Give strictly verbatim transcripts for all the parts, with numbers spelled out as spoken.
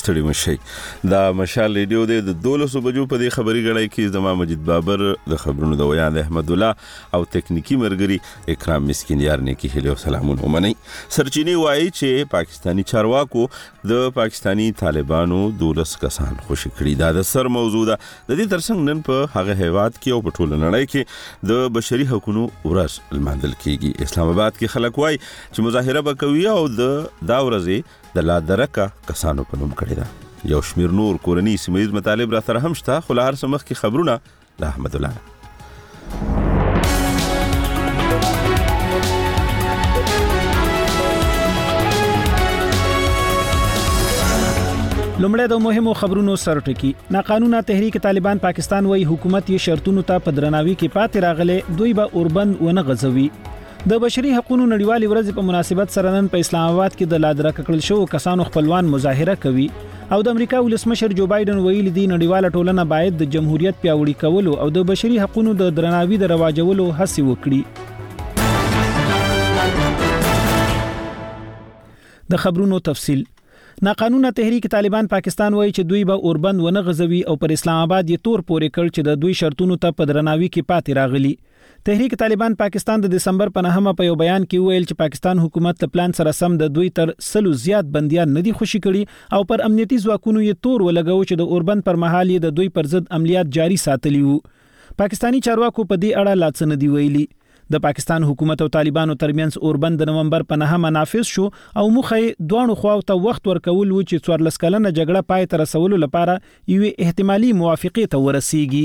ستړي مشي دا مشال ریډیو د دولسو بجو په دې خبري غړای کې زما مجید بابر د خبرونو د ویان احمد الله او تکنیکی مرګري اکرام مسکین یار نه کې هلو سلامونه ومني. سرچینی وایي چې پاکستانی چارواکو د پاکستانی طالبانو دولس کسان خوشی کړي. دا د سر موضوع ده. د دې ترڅنګ نن په هغه هیواد کې او په ټوله نړۍ کې د بشري حقوقو ورځ لمانځل کیږي. اسلام آباد کې خلک وایي چې مظاهره وکوي او د دا ورځې د لا درکه کسانو په نوم کړی ده. یو شمیر نور کورنی سیمه‌یز مطالب را سره هم شته، خو له هر څه مخکې خبرونه د احمد الله. لومړی د مهمو خبرونو سرټکی. ناقانونه تحریک طالبان پاکستان وایي حکومت یې شرطونو ته په درناوي کې پاتې راغله، دوی به اوربند ونه غځوي. د بشري حقوقو نړیوالې ورځې په مناسبت سره نن په اسلام آباد کې د لادرکه کړل شو کسانو خپلوان مظاهره کوي او د امریکا ولسمشر جو بایدن ویلي دی نړیواله ټولنه باید د جمهوریت پیاوړي کولو او د بشري حقوقو د درناوي د رواجولو هڅه وکړي. د خبرونو تفصیل. ناقانونه تحریک طالبان پاکستان وایي چې دوی به اوربند ونه غځوي او پر اسلام آباد یې تور پورې کړ چې د دوی شرطونو ته په درناوي کې پاتې راغلي. تحریک طالبان پاکستان د دسمبر په نهمه په یو بیان کې ویل چې پاکستان حکومت له پلان سره سم د دوی تر سلو زیات بنديان نه دي خوشي کړي او پر امنیتي ځواکونو یې تور ولګاو چې د اوربند پر مهال یې د دوی پر ضد عملیات جاري ساتلي وو. پاکستانی چارواکو په دې اړه لا څه نه دی ویلي. د پاکستان حکومت او طالبانو ترمنځ اوربند د نومبر په نهمه نافذ شو او مخه دوه خواو ته وخت ورکول و چې څوارلس کلنه جګړه پای ته رسولو لپاره یو احتمالي موافقه ته ورسیږي.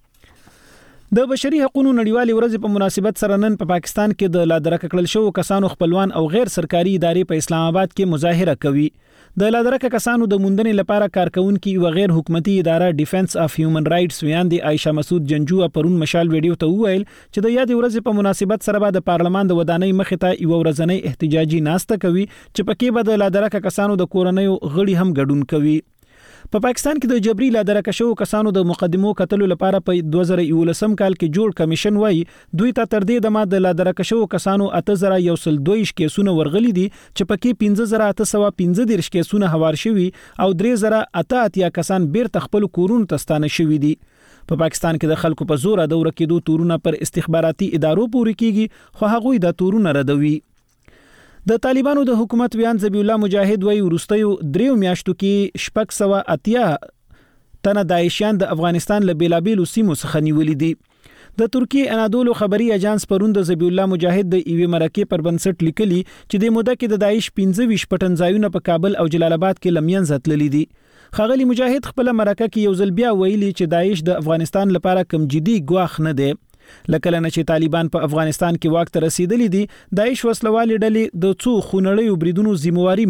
د بشري حقوقو نړیوالې ورځې په مناسبت سره نن په پا پاکستان کې د لادرکه کړل شو کسانو خپلوان او غیر سرکاري ادارې په اسلام آباد کې مظاهره کوي. د لادرکه کسانو د موندنې لپاره کارکونکو یو غیر حکومتي اداره ډیفنس اف هیومن رائټس ویاندې عائشه مسعود جنجو پرون مشال ویډیو ته وویل چې د یاد ورځې په مناسبت سره به د پارلمان د ودانۍ مخې ته یو ورځنۍ احتجاجي ناسته کوي چې پکې به د لادرکه کسانو د کورنۍ غړي هم ګډون کوي. په پا پاکستان کې د جبري لادرکه شو کسانو د مقدمو قتلو لپاره په دوه زره یولسم کال کې جوړ کمیشن وایي دوی ته تر دې دمه د لادرکه شو کسانو اته زره یو سل دوه کیسونه ورغلي دي چې پکې پنځه زره اته سوه پنځه دېرش کیسونه هوار شوي او درې زره اته اتیا کسان بیرته خپل کورونو ته ستانه شوي دي. په پاکستان کې د خلکو په زور د ورکېدو تورونه پر استخباراتي ادارو پورې کیږي خو هغوی د تورونه ردوي. د طالبانو د حکومت ویان ذبی الله مجاهد وایي ورستیو دریو میاشتو کې شپږ سوه اتیا تنه داعشیان د افغانستان له بیلابیلو سیمو څخه نیولي دي. د ترکیه انادولو خبري اجانس پرون د ذبی الله مجاهد د ایوه مرکه پر بنسټ لیکلي چې د موده کې د داعش پنځه ویشت پټنځایونه په کابل او جلال آباد کې لمین ځتللي دي. خغلی مجاهد خپل مرکه کې یو ځل بیا ویلي چې داعش د افغانستان لپاره کم جدي ګواښ نه دی. لکه لنه چې طالبان په افغانستان کې واک ته رسیدلی دي داعش وسلوالې ډلې د څو خونړیو بریدونو ذمہواری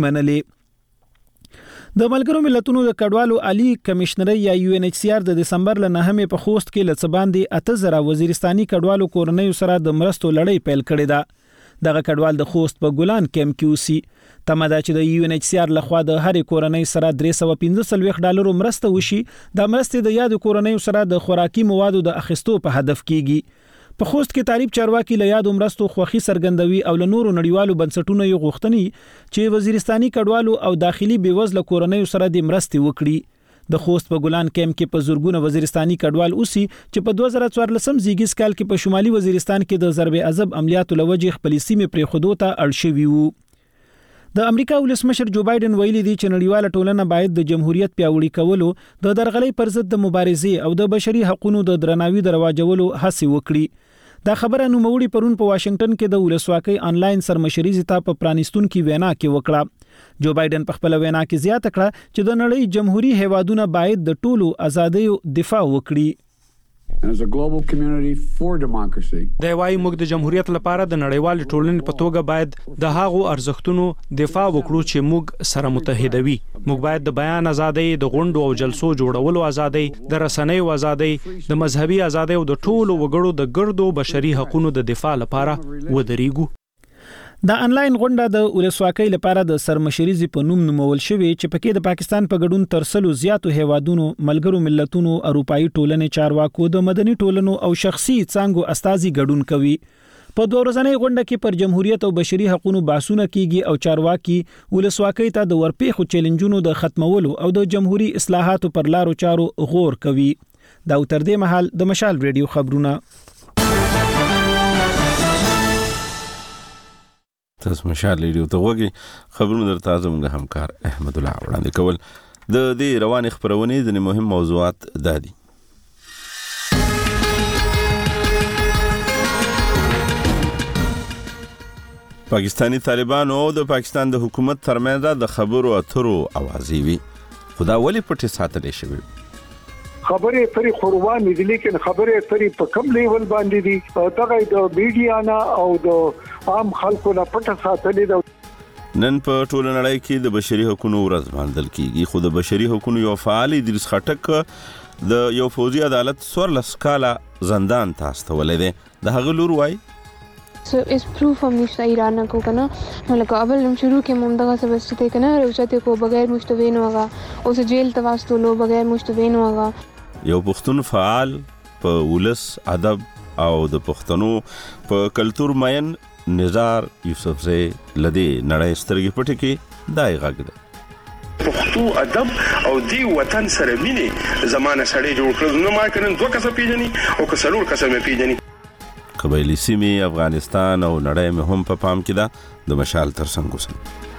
منلې. د ملګرو ملتونو د کډوالو عالی کمشنر یا یو ان ایچ سی آر د دسمبر له نهمه په خوست کې لڅباندې اته زره وزیرستاني کډوالو کورنۍ سره د مرستو لړۍ پیل کړې ده. دغه کډوال د خوست په ګلان کیمپ کې اوسي. تمه ده چې د یو ان ایچ سی آر لخوا د هرې کورنۍ سره درې سوه پنځه څلوېښت ډالرو مرسته وشي. د مرستې د یادو کورنۍ سره د خوراکي موادو د اخیستو په هدف کیږي. په خوست کې طالب چارواکي له یادو مرستو خوخي سرګندوي او له نورو نړیوالو بنسټونو یې غوښتنې چې وزیرستاني کډوالو او داخلي بیوزله کورنۍ سره د مرستې وکړي. د خوست په ګلان کیمپ کې په زورګونه وزیرستاني کډوال اوسي چې په دوه زره څوارلسم زیږیز کال کې په شمالي وزیرستان کې د ضرب عذاب عملیاتو لوجې خپلې سیمې پرې خودو ته اړ شوي وو. د امریکا ولسمشر جو بایدن ویلي دی چې نړیواله ټولنه باید د جمهوریت پیاوړي کولو د درغلۍ پر ضد د مبارزې او د بشري حقوقو د درناوي د رواجولو هڅه وکړي. دا خبره نوموړي پرون په واشنگټن کې د ولسواکۍ آنلاین سرمشري زتا په پرانیستونکو وینا کې وکړه. جو بایدن په خپل وینا کې زیاته کړه چې د نړۍ جمهوریت هیوادونه باید د ټولو ازادیو دفاع وکړي. As a global community for democracy. د وايي موږ د جمهوریت لپاره د نړیوال ټولنې په توګه باید د هغو ارزښتونو دفاع وکړو چې موږ سره متحدوي. موږ باید د بیان ازادي، د غونډو او جلسو جوړولو ازادي، د رسنیو ازادي، د مذهبي ازادي او د ټولو وګړو د ګردو بشري حقوقو د دفاع لپاره ودرېږو. د انلاین غونډه د ولسواکۍ لپاره د سرمشريزي په نوم نومول شوی چې پکې د پاکستان په ګډون تر سلو زیاتو هیوادونو، ملګرو ملتونو، اروپאי ټولنې چارواکو، د مدني ټولنو او شخصي څانګو استازي ګډون کوي. په دوه ورځنۍ غونډه کې پر جمهوریت او بشري حقوقو بحثونه کیږي او چارواکي ولسواکۍ ته د ورپېښو چیلنجونو د ختمولو او د جمهوریت اصلاحاتو پر لارو چارو غور کوي. دا تر دې مهال د مشال ریډیو خبرونه. تاسو مشال ریډیو ته وګورئ. خبرونه درته زموږ همکار احمد الله وړاندې کول. د دې روانې خبرونې ځینې مهم موضوعات دادي. پاکستانی طالبانو او د پاکستان د حکومت ترمنځ د خبرو اترو اوازې وي. خدا ولی پټه ساتلې شوی. خبرې پرې قربان دي لیکن خبرې پرې په کم لیول باندې دي او دغه د میډیا نه او د عام خلکو نه پټه ساتلې ده. نن په ټول نړۍ کې د بشري حقوقو ورځ باندې کیږي. خو د بشري حقوقو یو فعال ادریس خټک د یو فوجي عدالت څوارلس کاله زندان ته استولې ده. د هغه لور وای سو اس پروف هم نشته ایران کو کنه نو لکه اول هم شروع کې موږ دغه سبسټ کنه روشته کو بغیر مشتوین وغه او جیل تواسطو لو بغیر مشتوین وغه. یو پښتون فعال په ولس ادب او د پښتنو په کلچر ماین نزار یوسفزئی لدی نړۍ سترګې پټې کې دای غږ ده. پښتو ادب او دی وطن سره مینه زمانه سړی جوړ کړو. نو ما کنن دوه کسه پیژني او کسلور کسه مې پیژني. قبایلی سیمې افغانستان او نړۍ مې هم په پام کې ده. د مشال ترڅنګ اوسئ.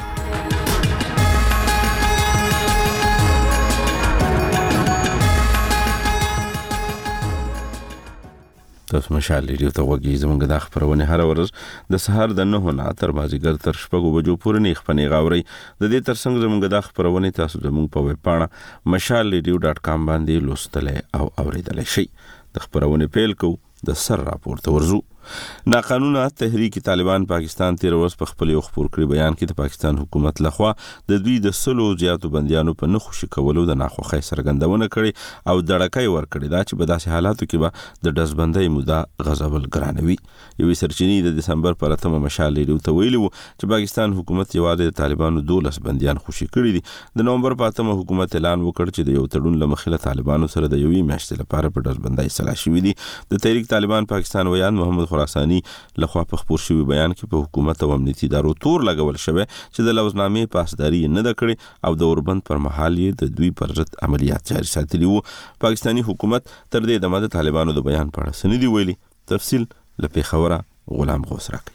تاسو مشال ریډیو ته وګورئ. زموږ د خبرونه هر ورځ د سهار د نهه نه تر مازیګر تر شپږو بجو پورې نه خپنې غاوري. د دې ترڅنګ زموږ د خبرونه تاسو زموږ په ویب پاڼه مشال ریډیو ډاټ کام باندې لوستلای او اوریدلای شئ. د خبرونه پیل کو د سر راپور ته ورزو. ناقانونه تحریک طالبان پاکستان تیر ورځ په خپل یو خبر کړی بیان کې د پاکستان حکومت لخوا د دوی د سلو زیاتو بندیانو په نخښه کولو د ناخوښۍ څرګندونه کړي او دړکې ور کړي دا چې په داسې حالاتو کې به د دزبندۍ موده غزول ګرانوي. یوې سرچینې د دسمبر پر اتمه مشال ریډیو ته ویلي وو چې پاکستان حکومت یوازې د طالبانو دولس بندیان خوشي کړي دي. د نومبر په اتمه حکومت اعلان وکړ چې د یو تړون لمخې له طالبانو سره د یوې میاشتې لپاره په دزبندۍ اصلاح شوې دي. د تحریک طالبان پاکستان ویان محمد خراسانی لخوا په خبر شوی بیان کې په حکومت او امنیتي ادارو تور لګول شوی چې د لوزنامې پاسداري نه د کړي او د اوربند پر مهال یې د دوی پر ضد عملیات جاري ساتلي وو. پاکستانی حکومت تر دې دمه د طالبانو د بیان په اړه سندې ویلي. تفصیل لپاره خبره غلام غوث راکړي.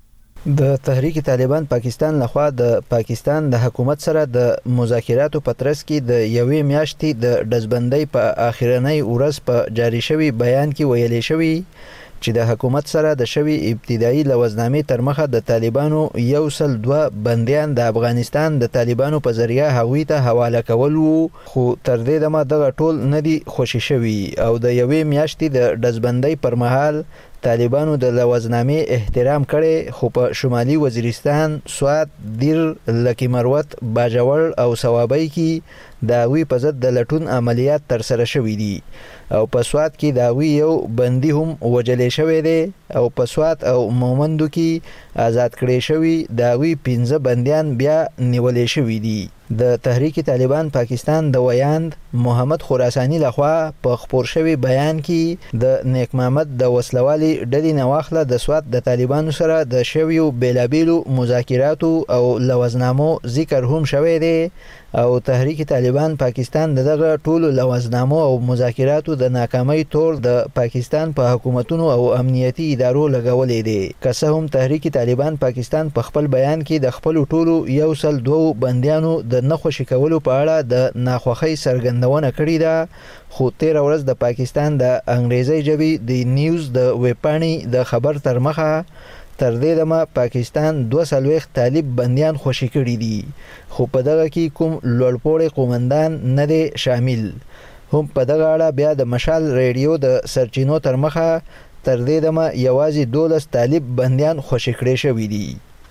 د تحریک طالبان پاکستان لخوا د پاکستان د حکومت سره د مذاکراتو په ترڅ کې د یوې میاشتې د دزبندۍ په اخیرنۍ ورځ په جاري شوی بیان کې ویلي شوی چې د حکومت سره د شوی ابتدایي لوزنامې تر مخه د طالبانو یو سل دوه بندیان د افغانستان د طالبانو په ذریعہ هغوی ته حواله کول وو. خو تر دې دمه دغه ټول نه دي خوشي شوي او د یوې میاشتې د دزبندۍ پر مهال طالبانو د لوزنامې احترام کړي. خو په شمالي وزیرستان، سوات، دیر، لکی مروت، باجوړ او ثوابۍ کې د هغوی په ضد د لټون عملیات ترسره شوي دي او په سوات کې د هغوی یو بندي هم وجلې شوی دی او په سوات او مومندو کې آزاد کړي شوي د هغوی پنځه بندیان بیا نیولې شوي دي. د تحریک طالبان پاکستان د ویاند محمد خراسانی لخوا په خبر شوی بیان کې د نیک محمد د وسلوالي ډلې نواخله د سوات د طالبانو سره د شویو بیلابیلو مذاکراتو او لوزنامو ذکر هم شوی دی او تحریک طالبان پاکستان دغه ټولو لوزنامو او مذاکراتو د ناکامۍ تور د پاکستان په حکومتونو او امنیتي ادارو لګولې دي. که څه هم تحریک طالبان پاکستان په خپل بیان کې د خپل ټولو یو سل دوه بندیانو د نخوشي کولو په اړه د ناخوښۍ څرګندونه کړې ده، خو تیر ورځ د پاکستان د انګریزي ژبې د نیوز د ویب پاڼې د خبر تر مخه تر دې دمه پاکستان دوه څلوېښت طالب بندیان خوشي کړي دي، خو په دغه کې کوم لوړپوړی قومندان نه دی شامل. هم په دغه اړه بیا د مشال ریډیو د سرچینو تر مخه تر دې دمه یوازې دولس طالب بندیان خوشي کړي شوي دي.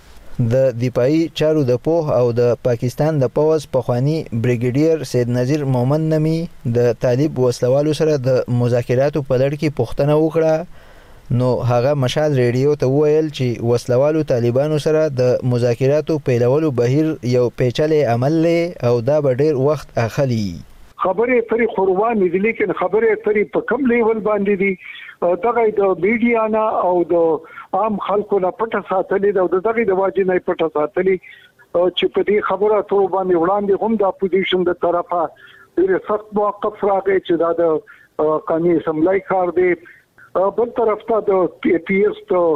د دفاعي چارو د پوه او د پاکستان د پوز پخوانی بریګیډیر سید نذیر مومن نمی د طالب وسلوالو سره د مذاکراتو په لړ کې پوښتنه وکړه، نو هغه مشال ریډیو ته وویل چې وسلوالو طالبانو سره د مذاکراتو پیلولو بهیر یو پیچلې عمل دی او دا به ډیر وخت اخلي. خبرې پرې خوروان دي لیکن خبرې پرې په کم لیول باندې دي دغه د میډیا نه او د عام خلکو نه پټه ساتلې ده او دغه د واجب نه پټه ساتلې چې په دې خبره ته باندې وړاندې هم د اپوزیشن د طرفه ډېر سخت موقف راغی چې دا د قانوني اسمبلی کار دی. بل طرف ته د پی پی ایس ته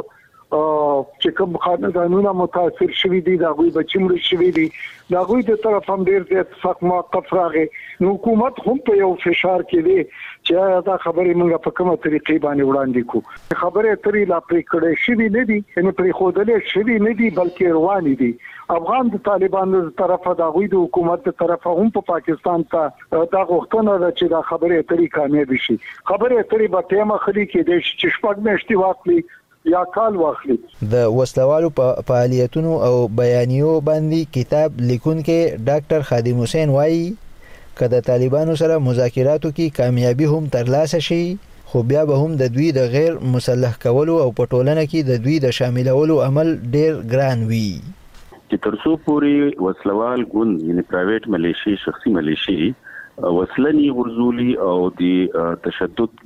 چې کوم قانونونه متاثر شوي دي دا غوي بچمړ شوي دي دا غوي د طرف هم ډېر زیات سخت موقف راغی. نو حکومت هم په یو فشار کې دی چې دا خبرې موږ په کومه طریقې باندې وړاندې کوو. خبرې ترې لا پرې کړې شوي نه دي یعنی پرې خودلې شوي نه دي بلکې روانې دي. افغان د طالبانو د طرفه دا غوي د حکومت د طرفه هم په پاکستان ته دا غوښتنه ده چې دا خبرې اترې کامیاب شي. خبرې اترې به تیمه خلی کې د چې شپږ میاشتې واخلي یا کال واخلي. د وسلوالو په فعالیتونو او بیانیو باندې کتاب لیکونکي ډاکټر خادم حسین وایي که د طالبانو سره مذاکراتو کې کامیابی هم ترلاسه شي خو بیا به هم د دوی د غیر مسلح کولو او په ټولنه کې د دوی د شاملولو عمل ډیر ګران وي. چې ترڅو پورې وسلوال ګوند یعنی پرایویټ ملیشي شخصي ملیشي وسلنی ورزولي او د تشدد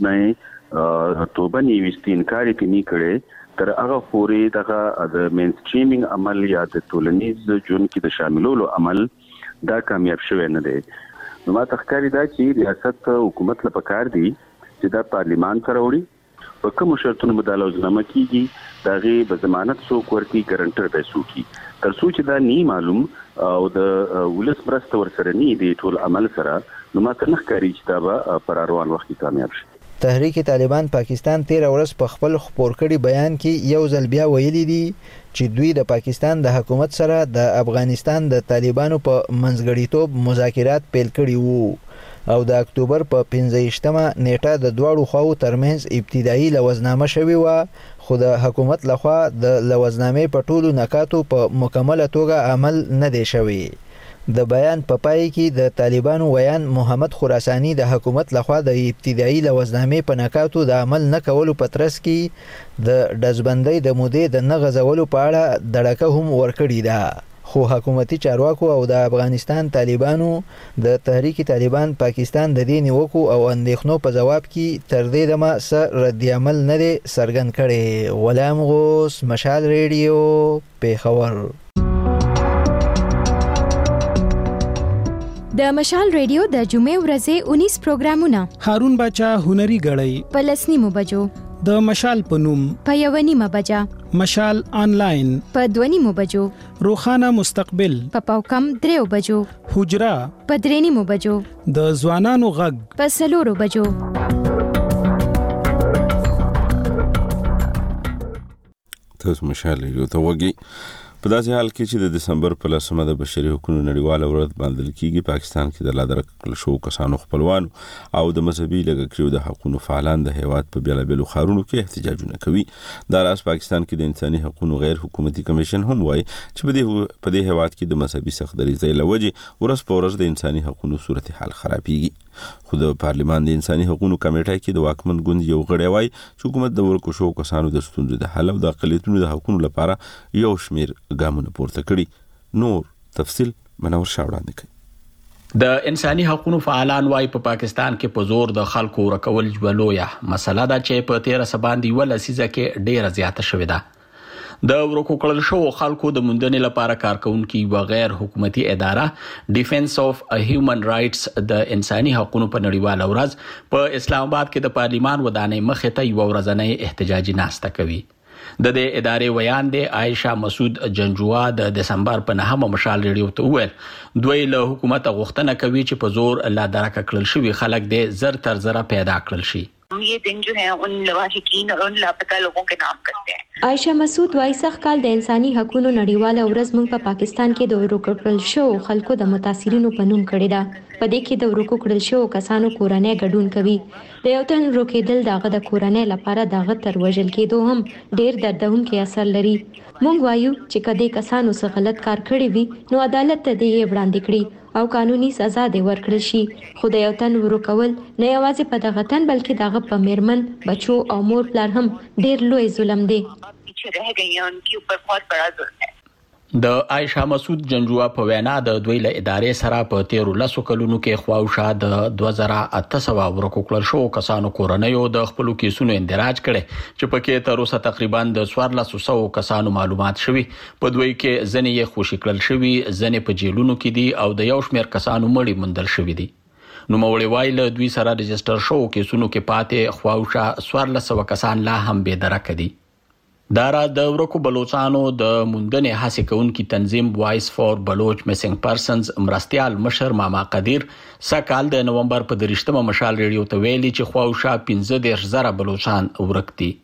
نه توبه نیوستي انکار کوي کړي تر هغه پورې دغه د مین سټریمینګ عمل یا د ټولنیز ژوند کې د شاملولو عمل دا کامیاب شوی نه دی. نو ما تخکاری دا چې ریاست حکومت لپاره کار دی چې دا پارلیمان سره وړي په کوم شرطونو مدالوزنامه کیږي دغه به ضمانت څوک ورکړي ګارانټر به څوک تر څو چې دا نی معلوم او د ولس برسته ورسره نی دی ټول عمل سره نو ما ته نخکاری چې دا به پر روان وخت کامیاب شي. تحریک طالبان پاکستان تیر ورځ په خپل خبر کړي بیان کې یو ځل بیا ویلي دي چې دوی د پاکستان د حکومت سره د افغانستان د طالبانو په منځګړیتوب مذاکرات پیل کړي وو او د اکتوبر په پنځه-ویشتمه نیټه د دواړو خواو ترمنځ ابتدایي لوزنامه شوې و خو د حکومت لخوا د لوزنامې په ټولو نکاتو په مکمله توګه عمل نه دی شوی. د بیان په پای کې د طالبانو ویان محمد خراسانی د حکومت لخوا د ابتدایي لوزنامې په نکاتو د عمل نه کولو په ترڅ کې د ډزبندۍ د مودې د نه غځولو په اړه دړکه هم ورکړې ده. خو حکومتي چارواکو او د افغانستان طالبانو د تحریک طالبان پاکستان د دې نیوکو او اندېښنو په جواب کې تر دې دمه څه رد عمل نه دی څرګند کړی. غلام غوث، مشال ریډیو، پیښور. د مشال ریډیو د جمعې ورځې انیس پروګرامونه هارون باچا هنري غړی په لسنیمو بجو د مشال په نوم په یو نیمه بجا مشال آنلاین په دوه نیمو بجو روخانه مستقبل په پاوکم دریو بجو حجرا په درې نیمو بجو د ځوانانو غږ په سلورو بجو. تاسو مشال یو ته وګي په داسې حال کې چې د دسمبر په لسمه د بشري حقوقو نړیواله ورځ باندې کېږي پاکستان کې د لادرک کړل شو کسانو خپلوان او د مذهبي لګکریو د حقوقو فعالان د هیواد په بیلابېلو ښارونو کې احتجاجونه کوي. دا راز پاکستان کې د انساني حقوقو غیر حکومتي کمیشن هم وایي چې په دې په دې هیواد کې د مذهبي سختدریځۍ له وجې ورځ په ورځ د انساني حقوقو صورتحال خرابېږي. خو د پارلمان د انساني حقوقو کمیټه کې د واکمن ګوند یو غړی وایي چې حکومت د ورکو شو کسانو د ستونزو د حل او د اقلیتونو د حقوقو لپاره یو شمیر ګامونه پورته کړي. نور تفصیل منور شاوړاندې کوي. د انساني حقوقو فعالان وايي په پاکستان کې په زور د خلکو ورکول جوړلویا مسله ده چې په تیر سباندې ول سیزه کې ډیره زیاته شوې ده. د ورکو کړل شو خلکو د موندنې لپاره کارکونکو و غیر حکومتي اداره ډیفنس اف هیومن رائټس د انساني حقوقو په نړیواله ورځ په اسلام آباد کې د پارلیمان ودانۍ مخې ته یو ورځنۍ احتجاجي ناسته کوي. د دې ادارې ویان دی عائشہ مسعود جنجوا د دسمبر په نهمه مشال ریډیو ته وویل دوی له حکومت غوښتنه کوي چې په زور لا درکه کړل شوی خلک د زر تر زره پیدا کړل شي. ये दिन जो है उन लवाहिकीन और उन लापता लोगों के नाम करते हैं. عائشہ مسعود وايي سخت کال د انساني حقوقو نړیواله ورځ موږ په پاکستان کې د ورکو کړل شو خلکو د متاثرینو په نوم کړی دا. په دې کې د ورکو کړل شو کسانو کورنۍ ګډون کوي. د یو تن روکېدل دغه د کورنۍ لپاره دغه تر وژل کېدو هم ډیر دردونکي اثر لري. موږ وایو چې کله کسانو څه غلط کار کړی وي نو عدالت ته دې وړاندې کړي او قانوني سزا دې ورکړل شي. خو د یو تن ورکول نه یوازې په دغه تن بلکې دغه په میرمن بچو او مور پلار هم ډیر لوی ظلم دی. پیچھے رہ گئی ہیں ان کے اوپر بہت بڑا ظلم ہے. د عائشہ مسعود جنجوا په وینا د دوی له ادارې سره په تیرو لسو کلونو کې خواوشا د دوه زره اته سوه ورکوکل شو کسانو کورنیو د خپل کیسونو اندراج کړي چې پکې تر اوسه تقریبا د څوارلس سوه کسانو معلومات شوي په دوی کې ځنې یې خوشي کړل شوي ځنې په جیلونو کې دي او د یو شمېر کسانو مړي موندل شوي دي. نو مولوی وایي له دوی سره رجستر شو کیسونو کې پاتې خواوشا څوارلس سوه کسان لا هم بې درکه دي. دارا د ورکو بلوچستانو د موندنې هڅې کوونکي تنظیم وایس فور بلوچ میسنګ پرسنز مرستيال مشر ماما قدیر سکهال د نومبر په درشتمه مشال ریډیو ته ویلي چې خواوشا پنځه دېرش زره بلوچستان ورک دي.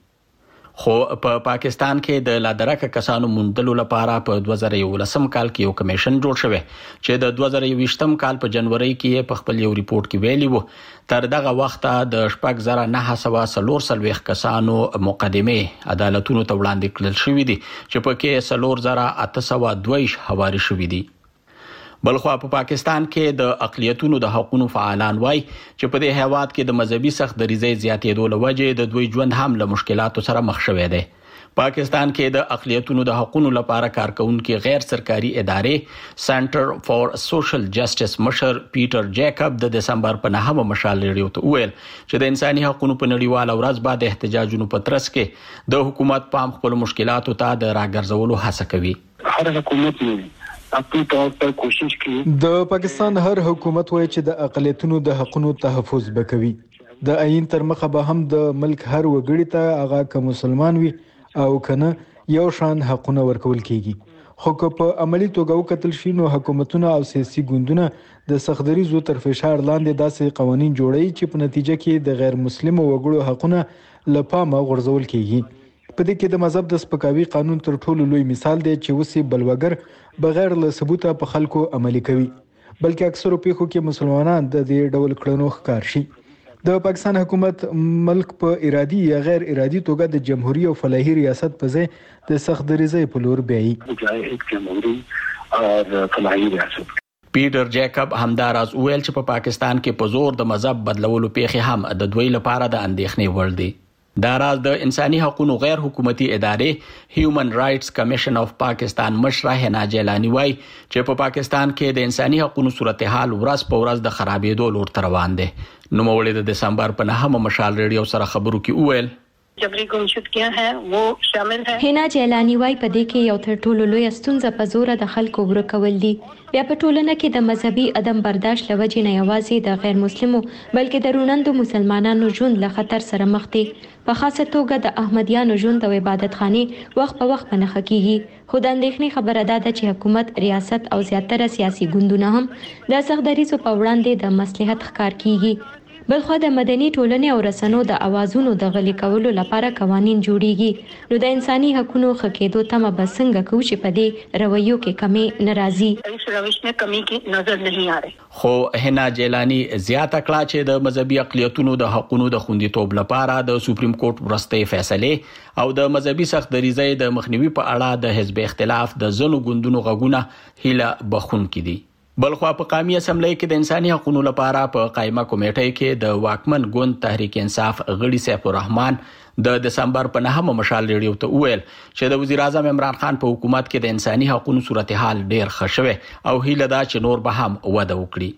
خو په پاکستان کې د لادرکه کسانو موندلو لپاره په دوه زره یولسم کال کې یو کمیشن جوړ شوی چې د دوه زره یوویشتم کال په جنوري کې په خپل یو ریپورت کې ویلي وو تر دغه وخته د شپږ زره نه سوه څلور څلوېښت کسانو مقدمې عدالتونو ته وړاندې کړل شوي دي چې پکې څلور زره اته سوه دوه ویشت هواري شوي دي. بلخوا په پاکستان کې د اقلیتونو د حقوقو فعالان وای چې په دې هیواد کې د مذهبي سخت دریزۍ زیاتېدو له وجې د دوی ژوند هم له مشکلاتو سره مخ شوی دی. پاکستان کې د اقلیتونو د حقوقو لپاره کارکونکي غیر سرکاري ادارې سنټر فور سوشل جسټس مشر پیټر جیکب د دسمبر په نهمه مشال ریډیو ته وویل چې د انساني حقوقو په نړیواله ورځ باندې احتجاجونو په ترڅ کې د حکومت پام خپل مشکلاتو ته د راګرځولو هڅه کوي. هر حکومت نه خپل طور پر کوشش کوي. د پاکستان هر حکومت وایي چې د اقلیتونو د حقوقو تحفظ وکوي. د عین تر مخه به هم د ملک هر وګړي ته هغه که مسلمان وي او کنه یو شان حقونه ورکول کیږي. خو که په عملی توګه وکتل شي نو حکومتونه او سیاسي ګوندونه د سختدریزو تر فشار لاندې داسې قوانین جوړوي چې په نتیجه کې د غیر مسلم وګړو حقونه له پامه غورځول کیږي. په دې کې د مذهب د سپکاوي قانون تر ټولو لوی مثال دی چې اوسې بلوګر بغیر له ثبوته په خلکو عملي کوي بلکې اکثرو پیښو کې مسلمانان د دې ډول کړنو ښکار شي. د پاکستان حکومت ملک په ارادي یا غیر ارادي توګه د جمهوریت او فلاحي ریاست په ځای د سخت دریزۍ په لور بیایي. پیټر جیکب همداراز ویل چې په پاکستان کې په زور د مذهب بدلولو پیښې هم د دوی لپاره د اندېښنې وړ دي. دا راز د انساني حقوقو غیر حکومتي ادارې هیومن رائټس کمیشن اف پاکستان مشره حنا جیلانی وای چې په پاکستان کې د انساني حقوقو صورتحال ورځ په ورځ د خرابېدو لور ته روان دی. نو مولوی د دسمبر په نهمه مشال ریډیو سره خبرو کې وویل جبری گمشدگیاں ہیں وہ شامل ہیں. حنا جیلانی وای په دې کې یو تر ټولو لوی ستونزه په زور د خلکو ورکول دي. بیا په ټولنه کې د مذهبي عدم برداشت لوجې نه یوازې د غیر مسلمو بلکې د رونندو مسلمانانو ژوند له خطر سره مخ دي. په خاصه توګه د احمدیانو ژوند او عبادت خانې وخت په وخت نه خکېږي. خو د اندېښنې خبره ده چې حکومت ریاست او زیاتره سیاسي ګوندونه هم د سختدریزو په وړاندې د مصلحت ښکار کیږي. بلخو د مدني ټولنې او رسنو د اوازونو د غلي کولو لپاره قوانین جوړیږي. نو د انساني حقوقو خکېدو تمه به څنګه کوو چې په دې رویو کې کمی ناراضي اس روش میں کمی کی نظر نہیں آ رہی. خو حنا جیلانی زیاته کړه چې د مذهبي اقلیتونو د حقوقو د خوندیتوب لپاره د سپریم کورټ وروستۍ فیصله او د مذهبي سخت دریزۍ د مخنیوي په اړه د حزب اختلاف د زنو ګوندونو غږونه هیله بخونکي دي. بلخوا په قومي اسمبلی کې د انساني حقوقو لپاره په قائمه کمیټې کې د واکمن ګوند تحریک انصاف غړي سیف الرحمن د دسمبر په نهمه مشال ریډیو ته وویل چې د وزیر اعظم عمران خان په حکومت کې د انساني حقوقو صورتحال ډیر ښه شوی او هیله ده چې نور به هم وده وکړي.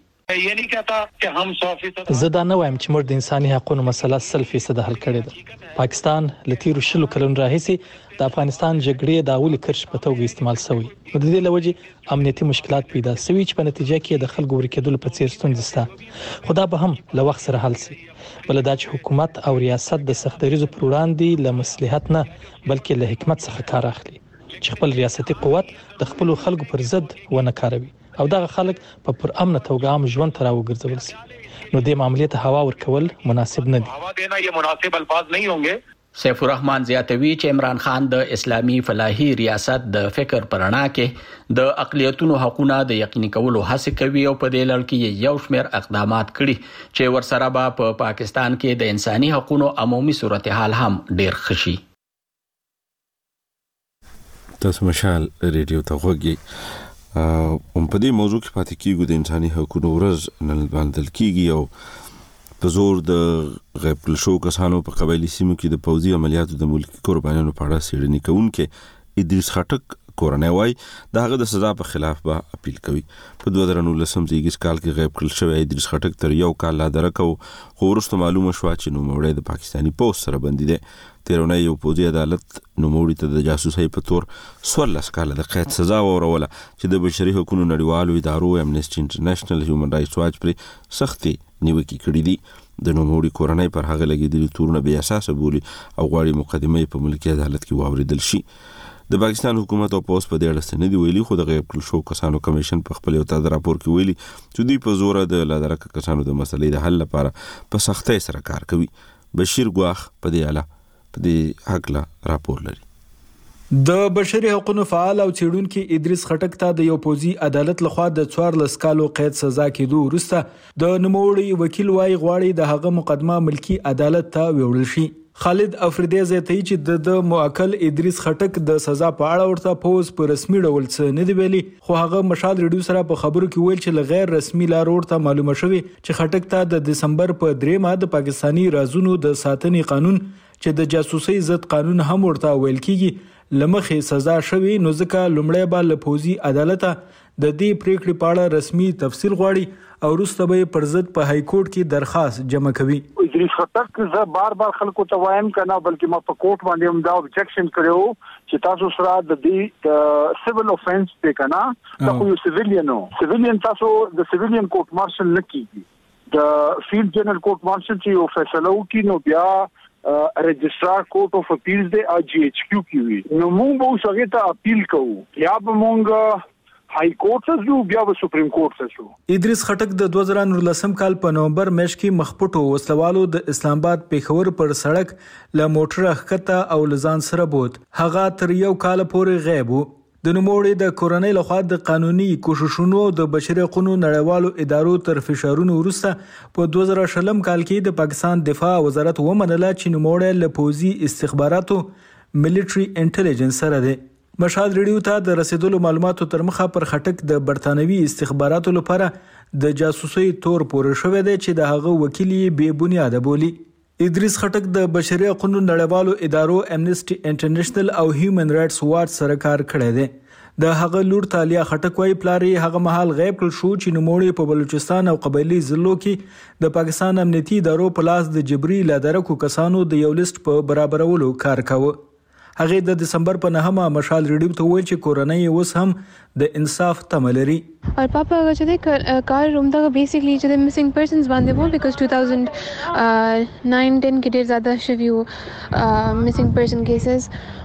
زه دا نه وایم چې موږ د انساني حقوقو مسله سل فیصد حل کړې ده. پاکستان له تیرو شلو کلونو راهیسې د افغانستان جګړې د اولي کرښ په توګه استعمال شوی. نو د دې لوجې امنیتي مشکلات پیدا شوي چې په نتیجه کې د خلکو ورکېدلو په څیر ستونزې شته. خو دا به هم له وخت سره حل شي. بل دا چې حکومت او ریاست د سختدریزو پر وړاندې له مصلحت نه بلکې له حکمت څخه کار اخلي چې خپل ریاستي قوت د خپل خلکو پر ضد ونه کاروي او دغه خلک په پر امن توګه هم ژوند ته راوګرځول شي. نو د معاملې ته هوا ورکول مناسب نه دي. هوا دینا یہ مناسب الفاظ نہیں ہوں گے. سیف الرحمن زیاتوی چې عمران خان د اسلامي فلاحي ریاست د فکر پرنا کې د اقلیتونو حقوقو د یقیني کولو هڅه کوي او په دې لړ کې یو شمېر اقدامات کړي چې ورسره به په پاکستان کې د انساني حقوقو عمومي صورتحال هم ډیر خشي. تاسو مشال ریډیو ته غوږی ام په دې موضوع کې پاتې کیږو. د انساني حقوقو ورځ نن باندې کیږي او په زور د غیب کړل شو کسانو په قبایلي سیمو کې د پوځي عملیاتو د ملکي قربانیانو په اړه څېړنې کوونکي ادریس خټک کورنۍ وای د هغه د سزا په خلاف به اپیل کوي. په دوه زره نولسم زیږیز کال کې غیب کړل شوی ادریس خټک تر یو کال لا درکو خو وروسته معلومه شوه چې نوموړی د پاکستاني پولیس سره بندي دی. تیرونه یو پوځي عدالت نوموړي ته د جاسوسۍ په تور څوارلس کاله د قید سزا وروله چې د بشري حقوقو نړیوالو ادارو امنیسټي انټرنیشنل هیومن رایټس واچ پرې سختي نیوکې کړې دي. د نوموړي کورنۍ پر هغه لګېدلي تورونه بې اساسه بولي او غواړي مقدمه په ملکي عدالت کې واوریدل شي. د پاکستان حکومت او پولیس په دې اړه څه نه دي ویلي، خو د غیب کړل شوو کسانو کمیشن په خپل یو تازه راپور کې ویلي چې دوی په زوره د لادرکه کسانو د مسلې د حل لپاره په سختۍ سره کار کوي. بشیر ګواخ په دې اړه په دې حقله راپور لري. د بشري حقوقو فعال او څېړونکي ادریس خټک ته د یو پوځي عدالت لخوا د څوارلس کالو قید سزا کېدو وروسته د نوموړي وکیل وايي غواړي د هغه مقدمه ملکي عدالت ته ویوړل شي. خالد افریدی زیاتوي چې د موکل ادریس خټک د سزا په اړه ورته پوز په رسمي ډول څه نه دی ویلي، خو هغه مشال ریډیو سره په خبرو کې ویل چې غیر رسمي لار ورته معلومه شوې چې خټک ته د دسمبر په دریمه د پاکستاني رازونو د ساتنې قانون چې د جاسوسۍ ضد قانون هم ورته ویل کیږي لمخې سزا شوی، نو ځکه لومړی به له پوځي عدالت د دې پریکړې په اړه رسمي تفصیل غواړي او وروسته به پر ضد په های کورټ کې درخواست جمع کوي. ادریس خټک زه بار بار خلکو ته وایم کنه بلکې ما په کوټ باندې هم دا objection کړو چې تاسو سره د دې سیویل اوفنس په کنه دا خو یو سیویلیان نو سیویلیان تاسو د سیویلیان کوټ مارشل نه کیږي، د فیلډ جنرال کوټ مارشل چې یو فیصله وکړي نو بیا رجسترار کوټ اف اپیلز د آی جی ایچ کیو کې وي، نو موږ به څنګه ته اپیل کوو یا به موږ های کورټ ته ځو بیا به سپریم کورټ ته ځو. ادریس خټک د دوه زره نولسم کال په نومبر میاشت کې مخپټو وسلوالو د اسلام آباد پیښور پر سړک له موټر ښکته او لزان سره بوت. هغه تر یو کال پورې غیب وو. د نوموړي د کورنۍ لخوا د قانوني کوششونو د بشري حقوقو نړیوالو ادارو تر فشارونو وروسته په دوه زره شلم کال کې د پاکستان دفاع وزارت ومنله چې نوموړی له پوځي استخباراتو ملټري انټيليجنس سره دی. مشال ریډیو ته د رسیدلو معلوماتو تر مخه پر خټک د برتانوي استخباراتو لپاره د جاسوسۍ تور پورې شوی دی چې د هغه وکیل یې بې بنیاده بولي. ادریس خټک د بشري حقوقو نړیوالو ادارو امنیسټي انټرنیشنل او هیومن رایټس واچ سره کار کړی دی. د هغه لور تالیا خټک وايي پلار یې هغه مهال غیب کړل شو چې نوموړی په بلوچستان او قبایلی ضلعو کې د پاکستان امنیتي ادارو په لاس د جبري لادرکو کسانو د یو لیست په برابرولو کار کاوه. هغه د دسمبر په نهمه مشال ریډیو ته ویل چې کورنۍ اوس هم د انصاف تمه لري. और पापा अगर चले कार रूम तक बेसिकली चले मिसिंग पर्सन्स बांधे वो because two thousand nine ten के डेढ़ ज़्यादा शिव्यू मिसिंग पर्सन केसेस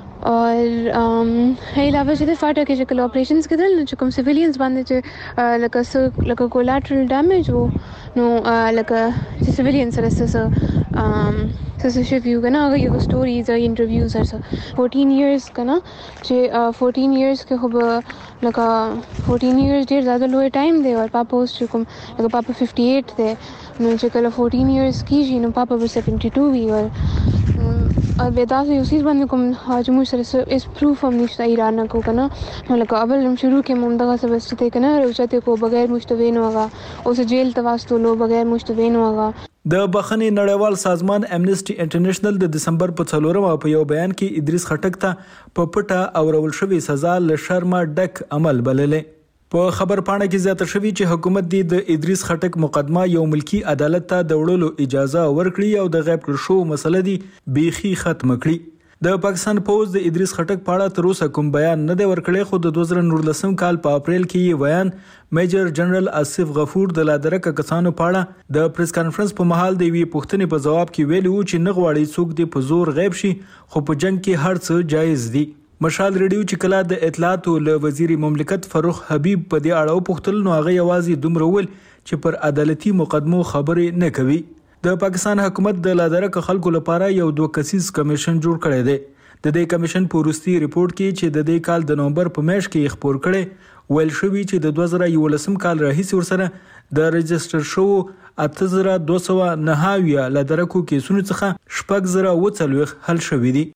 और हे अलावा चले फाटा के शक्ल ऑपरेशंस के दल जो कम सिविलियंस बांधे चे लका लका कोलैटरल डैमेज वो नो लका सिविलियंस रस्ते से सो शिव्यू का ना अगर ये स्टोरीज और इंटरव्यूज है फोर्टीन इयर्स का ना जे फोर्टीन इयर्स के खूब लका फोर्टीन इयर्स डेढ़ ज़्यादा लोअर टाइम दे और पापा उस चुकम लका पापा फिफ्टी एट थे नो चकला फोर्टीन इयर्स की जी नो पापा वो सेवेंटी टू भी और और बेदास उसी बंद को आज मुझे सर इस प्रूफ हम निश्ता ईरान को करना मतलब अवल हम शुरू के मुमदगा से बस थे करना रुचते को बगैर मुश्तवेन होगा उसे जेल तवास्तु लो बगैर मुश्तवेन होगा. د بخښنې نړیوال سازمان امنیسټي انټرنیشنل د دسمبر په څلورمه په یو بیان کې ادریس خټک ته په پټه او رول شوی سزا له شرمه ډک عمل بللې. په خبر پاڼه کې زیاته شوی چې حکومت دی د ادریس خټک مقدمه یو ملکی عدالت ته د وړلو اجازه ورکړي او د غیب کړل شو مسله دی بیخي ختم کړي. د پاکستان پوز د ادریس خټک په اړه تر اوسه کوم بیان نه دی ورکړی، خو د دوه زره نولسم کال په اپریل کې یې بیان میجر جنرال آصف غفور د لادرکه کسانو په اړه د پریس کانفرنس په مهال د یوې پوښتنې په جواب کې ویلي و چې نه غواړي څوک دې په زور غیب شي، خو په جنگ کې هر څه جایز دي. مشال ریډیو چې کله د اطلاعاتو له وزیر مملکت فاروق حبیب په دې اړه وپوښتل نو هغه یوازې دومره ویل چې پر عدالتي مقدمو خبرې نه کوي. د پاکستان حکومت د لادرکه خلکو لپاره یو دوه کسیز کمیشن جوړ کړی دی. د دې کمیشن په وروستي ریپورت کې چې د دې کال د نومبر په میاشت کې خبر کړي ویل شوی چې د دوه زره یولسم کال راهیسې ورسره د رجستر شو اته زره دوه سوه نهه لادرکو کیسونو څخه شپږ زره اوه څلوېښت حل شوي دي.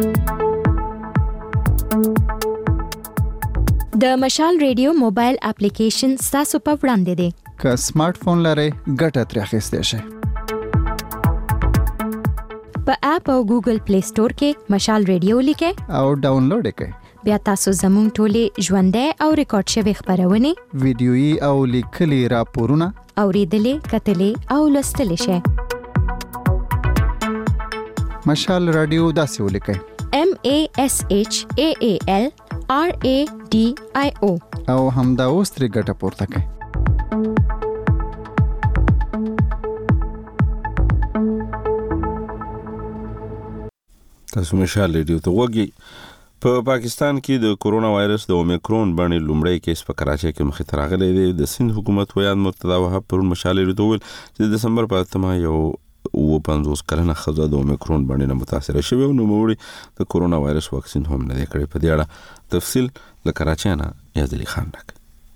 د مشال ریډیو موبایل اپلیکیشن ستاسو په وړاندې دی. که سمارټ فون لرئ ګټه ترې اخیستی شئ. په اپ او ګوګل پلی سٹور کې مشال ریډیو لیکئ او ډاونلوډ یې کړئ. بیا تاسو زموږ ټولې ژوندۍ او ریکارډ شوی خبرونه ویډیويي او لیکلي راپورونه اوریدلې کتلې او لوستلې شئ. مشال رادیو داسې ولیکئ: M A S H A A L R A D I O او همدا اوس ترې ګټه پورته کړئ. تاسو مشال رادیو ته وګورئ. په پاکستان کې د کورونا وایرس د اومیکرون باندې لومړی کیس په کراچۍ کې مخې ته راغلی دی. د سند حکومت ویان مرتضی وهاب پرون مشال رادیو ته وویل چې د دسمبر په اتمه یو اوه پنځوس کلنه ښځه د اومیکرون باندې متاثره شوې او نوموړي د کورونا وایرس واکسین هم نه دی کړی. په دې اړه تفصیل له کراچۍ نه یاد علي خان راکړي.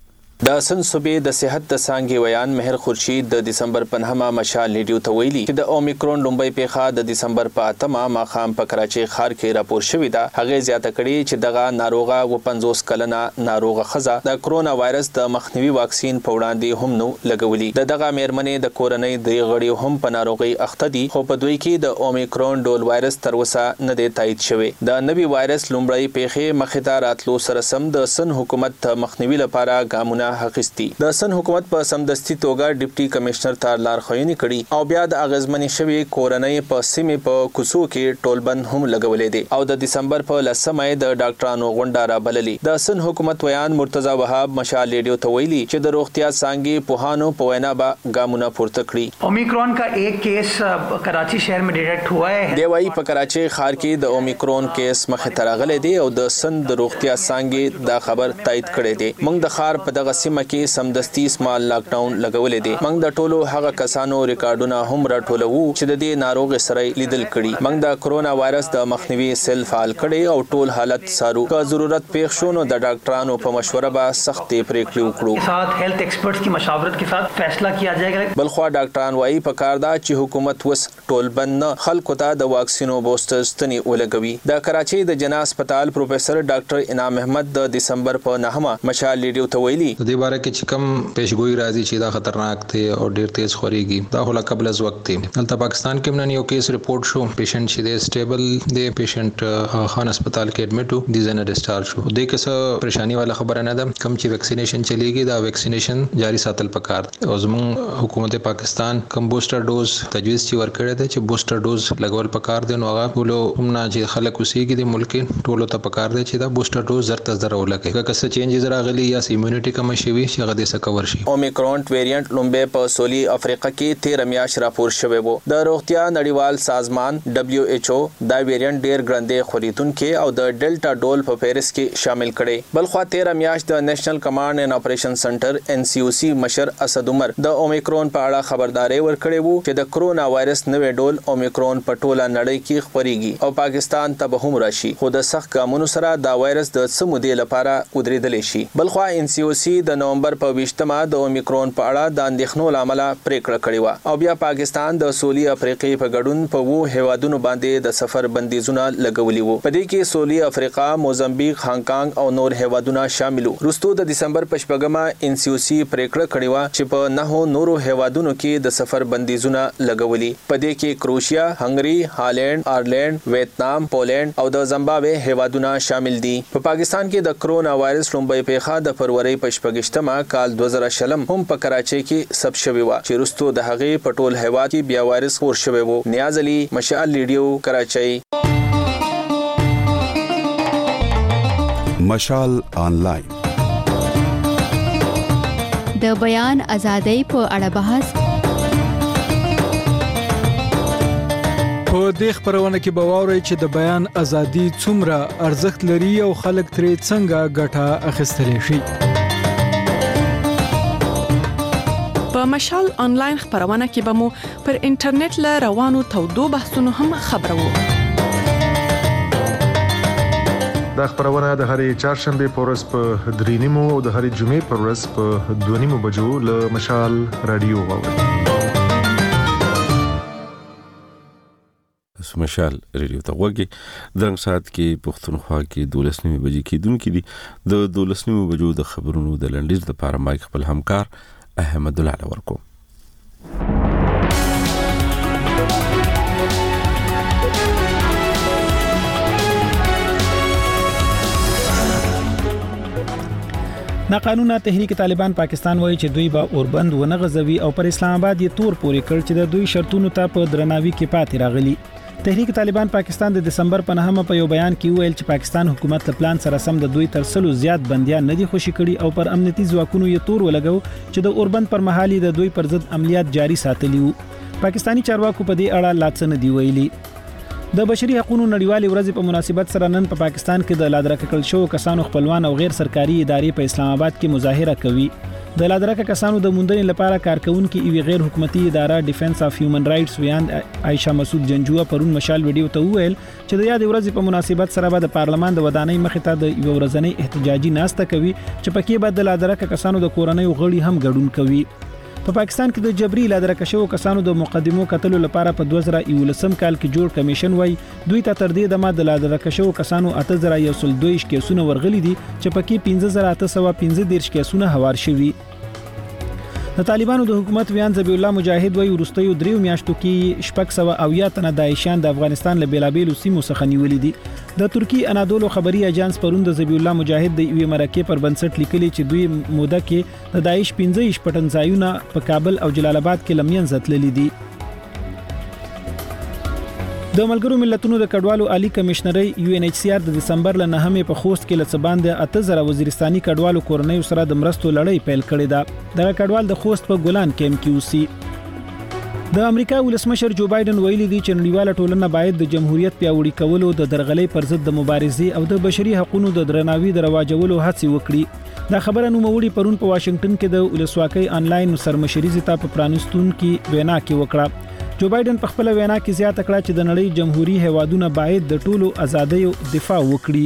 د سن صوبې د صحت د څانګې ویان مهر خورشید د دسمبر په نهمه مشال ریډیو ته ویلي چې د اومیکرون لومړی پیښه د دسمبر په اتمه ماښام په کراچۍ ښار کې راپور شوې ده. هغې زیاته کړې چې دغه ناروغه اوه پنځوس کلنه ناروغه ښځه د کرونا وایرس د مخنیوي واکسین په وړاندې هم نو لګولي. د دغه میرمنې د کورنۍ درې غړي هم په ناروغۍ اخته دي، خو په دوی کې د اومیکرون ډول وایرس تر اوسه نه دی تایید شوی. د نوي وایرس لومړی پیښې مخې ته راتلو سره سم د سن حکومت د مخنیوي لپاره ګامونه اخیستي. د سن حکومت په سمدستي توګه ډیپټي کمشنر ته لارښوونې کړي او بیا د اغیزمنې شوی کورنۍ په سیمې په کوڅو کې ټولبند هم لګولې دي او د دسمبر په لسمه د ډاکټرانو غونډه رابللې. د سن حکومت ویان مرتضی وهاب مشال ریډیو ته ویلي چې د روغتیا څانګې پوهانو په وینا به ګامونه پورته کړي. اومیکرون کا ایک کیس کراچی شهر میں ڈیٹیکٹ ہوا ہے. دی وايي په کراچۍ ښار کې د اومیکرون کیس مخې ته راغلی دی او د سن د روغتیا څانګې دا خبر تایید کړی دی. موږ د ښار په دغه سیمه کې سمدستي سمال لاک ډاون لګولې دي. موږ د ټولو هغه کسانو ریکارډونه هم راټولو چې د دې ناروغ سره لیدل کړي. موږ د کرونا وایرس د مخنیوي سیل فعال کړي او ټول حالت سارو. که ضرورت پیښ شو نو د ډاکټرانو په مشوره به سختې پریکړې وکړو. ساتھ هیلث ایکسپرټس کی مشاورت کے ساتھ فیصلہ کیا جائے گا. بلخوا ډاکټران وايي په کار دا چې حکومت وس ټول بند خلکو ته د واکسینو بوستر ستنی ولګوي. د کراچۍ د جنا هسپتال پروفیسر ډاکټر انعام احمد د دسمبر په نهمه مشال ریډیو ته ویلي د دې باره کې چې کم پیشګوئی راځي چې دا خطرناک دی او ډیر تیز خوريږي دا هله قبل از وخت دی. دلته پاکستان کې نن یو کیس ریپورت شو، پیشنټ چې دی سټیبل دی، پیشنټ خان هسپتال کې اډمیټ و، دی زنه ډیسچارج شو. دې کې څه پریشانی والا خبره نه ده. کم چې ویکسینیشن چلیږي دا ویکسینیشن جاری ساتل پکار. او زموږ حکومت پاکستان کم بوستر ډوز تجویز چې ورکړی دی چې بوستر ډوز لګول پکار دي. نو هغه ټول هم نه چې خلک اوسېږي د ملک ټول ته پکار دی چې دا بوستر ډوز زر تر زر ولګي. که څه چینجز راغلي یا ایمیونټي کم شي چې هغه د څه کور شي. اومیکرون ویریانټ لومبه په سولي افریقا کې تیرہ میاشت راپور شوی وو. د روغتیا نړیوال سازمان دبليو ایچ او دا ویریانټ ډیر ګرانده خوريتونکو او د ډیلټا ډول په پیرس کې شامل کړي. بلخوا تیرہ میاشت د نېشنل کمانډ اینڈ اپریشن سنټر ان سی او سی مشر اسد عمر د اومیکرون په اړه خبرداري ورکړې وو چې د کرونا وایرس نوې ډول اومیکرون په ټوله نړۍ کې خپريږي او پاکستان ته به هم راشي. خو د سخت ګامونو سره دا وایرس د سمودې لپاره ودرېدل شي. بلخوا ان سی او سی د نومبر په ویشتمه د اومیکرون په اړه د اندېښنو لامل پریکړه کړې و او بیا پاکستان د سولي افریقې په ګډون په وو هیوادونو باندې د سفر بندیزونه لګولي وو. په دې کې سولي افریقا، موزمبیق، هانګ کانګ او نور هیوادونه شامل وو. وروسته د دسمبر په شپږمه ان سی او سی پریکړه کړې و چې په نهو نورو هیوادونو کې د سفر بندیزونه لګولي. په دې کې کروشیا، هنګري، هالند، آیرلند، ویتنام، پولند او د زمبابوې هیوادونه شامل دي. په پاکستان کې د کرونا وایرس لومړی پیښه د فروری په شپږشتمه کال دوه زره شلم هم په کراچۍ کې ثبت شوی و چې وروسته د هغې په ټول هیواد کې بیا وایرس خور شوی و. نیاز علي، مشعل ریډیو، کراچۍ. مشعل آنلاین د بیان ازادۍ په اړه بحث. په دې خبرونه کې به واورئ چې د بیان ازادي څومره ارزښت لري او خلک ترې څنګه ګټه اخیستلی شي. په مشال آنلاین خبرونه کې به مو پر انټرنیټ له روانو تودو بحثونو هم خبرو. دا خبرونه د هرې چهارشنبه په ورځ په درې نیمو او د هرې جمعې په ورځ په دوه نیمو بجو له مشال رادیو واورئ. مشال ریډیو ته وګورئ. درنګ سات کې پښتونخوا کې دولس نیمه بجې کېدونکې دي. د دولس نیمه بجو د خبرونو د لنډیز لپاره مایک خپل همکار احمد الله ورکو. ناقانونه تحریک طالبان پاکستان وایي چې دوی به اوربند ونه غزوي او پر اسلام آباد یې تور پورې کړ چې د دوی شرطونو ته په درناوي کې پاتې راغلي. تحریک طالبان پاکستان د دسمبر په نهمه په یو بیان کې ویل چې پاکستان حکومت له پلان سره سم د دوی تر سلو زیات بنديان نه دي خوشي کړي او پر امنیتي ځواکونو یې تور ولګو چې د اوربند پر مهالي د دوی پر ضد عملیات جاري ساتلي وو. پاکستانی چارواکو په دې اړه لا څه نه دی ویلي. د بشري حقوقو نړیوالې ورځې په مناسبت سره نن په پا پاکستان کې د لادرکه کړل شو کسانو خپلوان او غیر سرکاري ادارې په اسلام آباد کې مظاهره کوي. د لادرکه کسانو د موندنې لپاره کارکونکو ایوي غیر حکومتي اداره ډیفنس اف هیومن رائټس ویاند عائشہ مسعود جنجوه پرون مشال ویډیو ته ویل چې د یاد ورځې په مناسبت سره به د پارلمان د ودانۍ مخې ته د یو ورځنۍ احتجاجي ناسته کوي چې پکې به د لادرکه کسانو د کورنۍ غړي هم ګډون کوي. په پاکستان کې د جبري لادرکه شو کسانو د مقدمو قتلو لپاره په دوه زره یولسم کال کې جوړ کمیشن وای دوی ته تر دې دمه د لادرکه شو کسانو اته زره یو سل دوه کیسونه ورغلي دي چې پکې پنځه زره اته سوه پنځه دېرش کیسونه هوار شوي. د طالبانو د حکومت ویان ذبیح الله مجاهد وای ورستیو دریو میاشتو کې شپږ سوه اویا تنه داعشیان د افغانستان له بیلابیلو سیمو څخه نیولې دي. د ترکی انادولو خبري اژانس پروند د ذبیح الله مجاهد د یوې مرکې پر بنسټ لیکلي چې دوی موده کې د داعش پنځه پټن ځایونه په کابل او جلال آباد کې لمین زتللي دي. د ملګرو ملتونو د کډوالو عالی کمشنري یو ان ایچ سی آر د دسمبر ل نهمې په خوست کې لڅباند اته زره وزیرستاني کډوالو کورنۍ سره د مرستو لړۍ پیل کړې ده. د کډوال د خوست په ګولان کیمپ کې اوسي. د امریکا ولسمشر جو بایدن ویلي دی چې نړیواله ټولنه باید د جمهوریت پیاوړي کولو د درغلۍ پر ضد د مبارزې او د بشري حقوقو د درناوي د رواجولو هڅې وکړي. دا خبره نوموړي پرون په واشنگټن کې د ولسواکۍ انلاین سرمشري ته په پرانستون کې وینا کې وکړه. جو بایدن په خپل وینا کې زیاته کړه چې د نړۍ جمهوریت هیوادونه باید د ټولو ازادیو دفاع وکړي.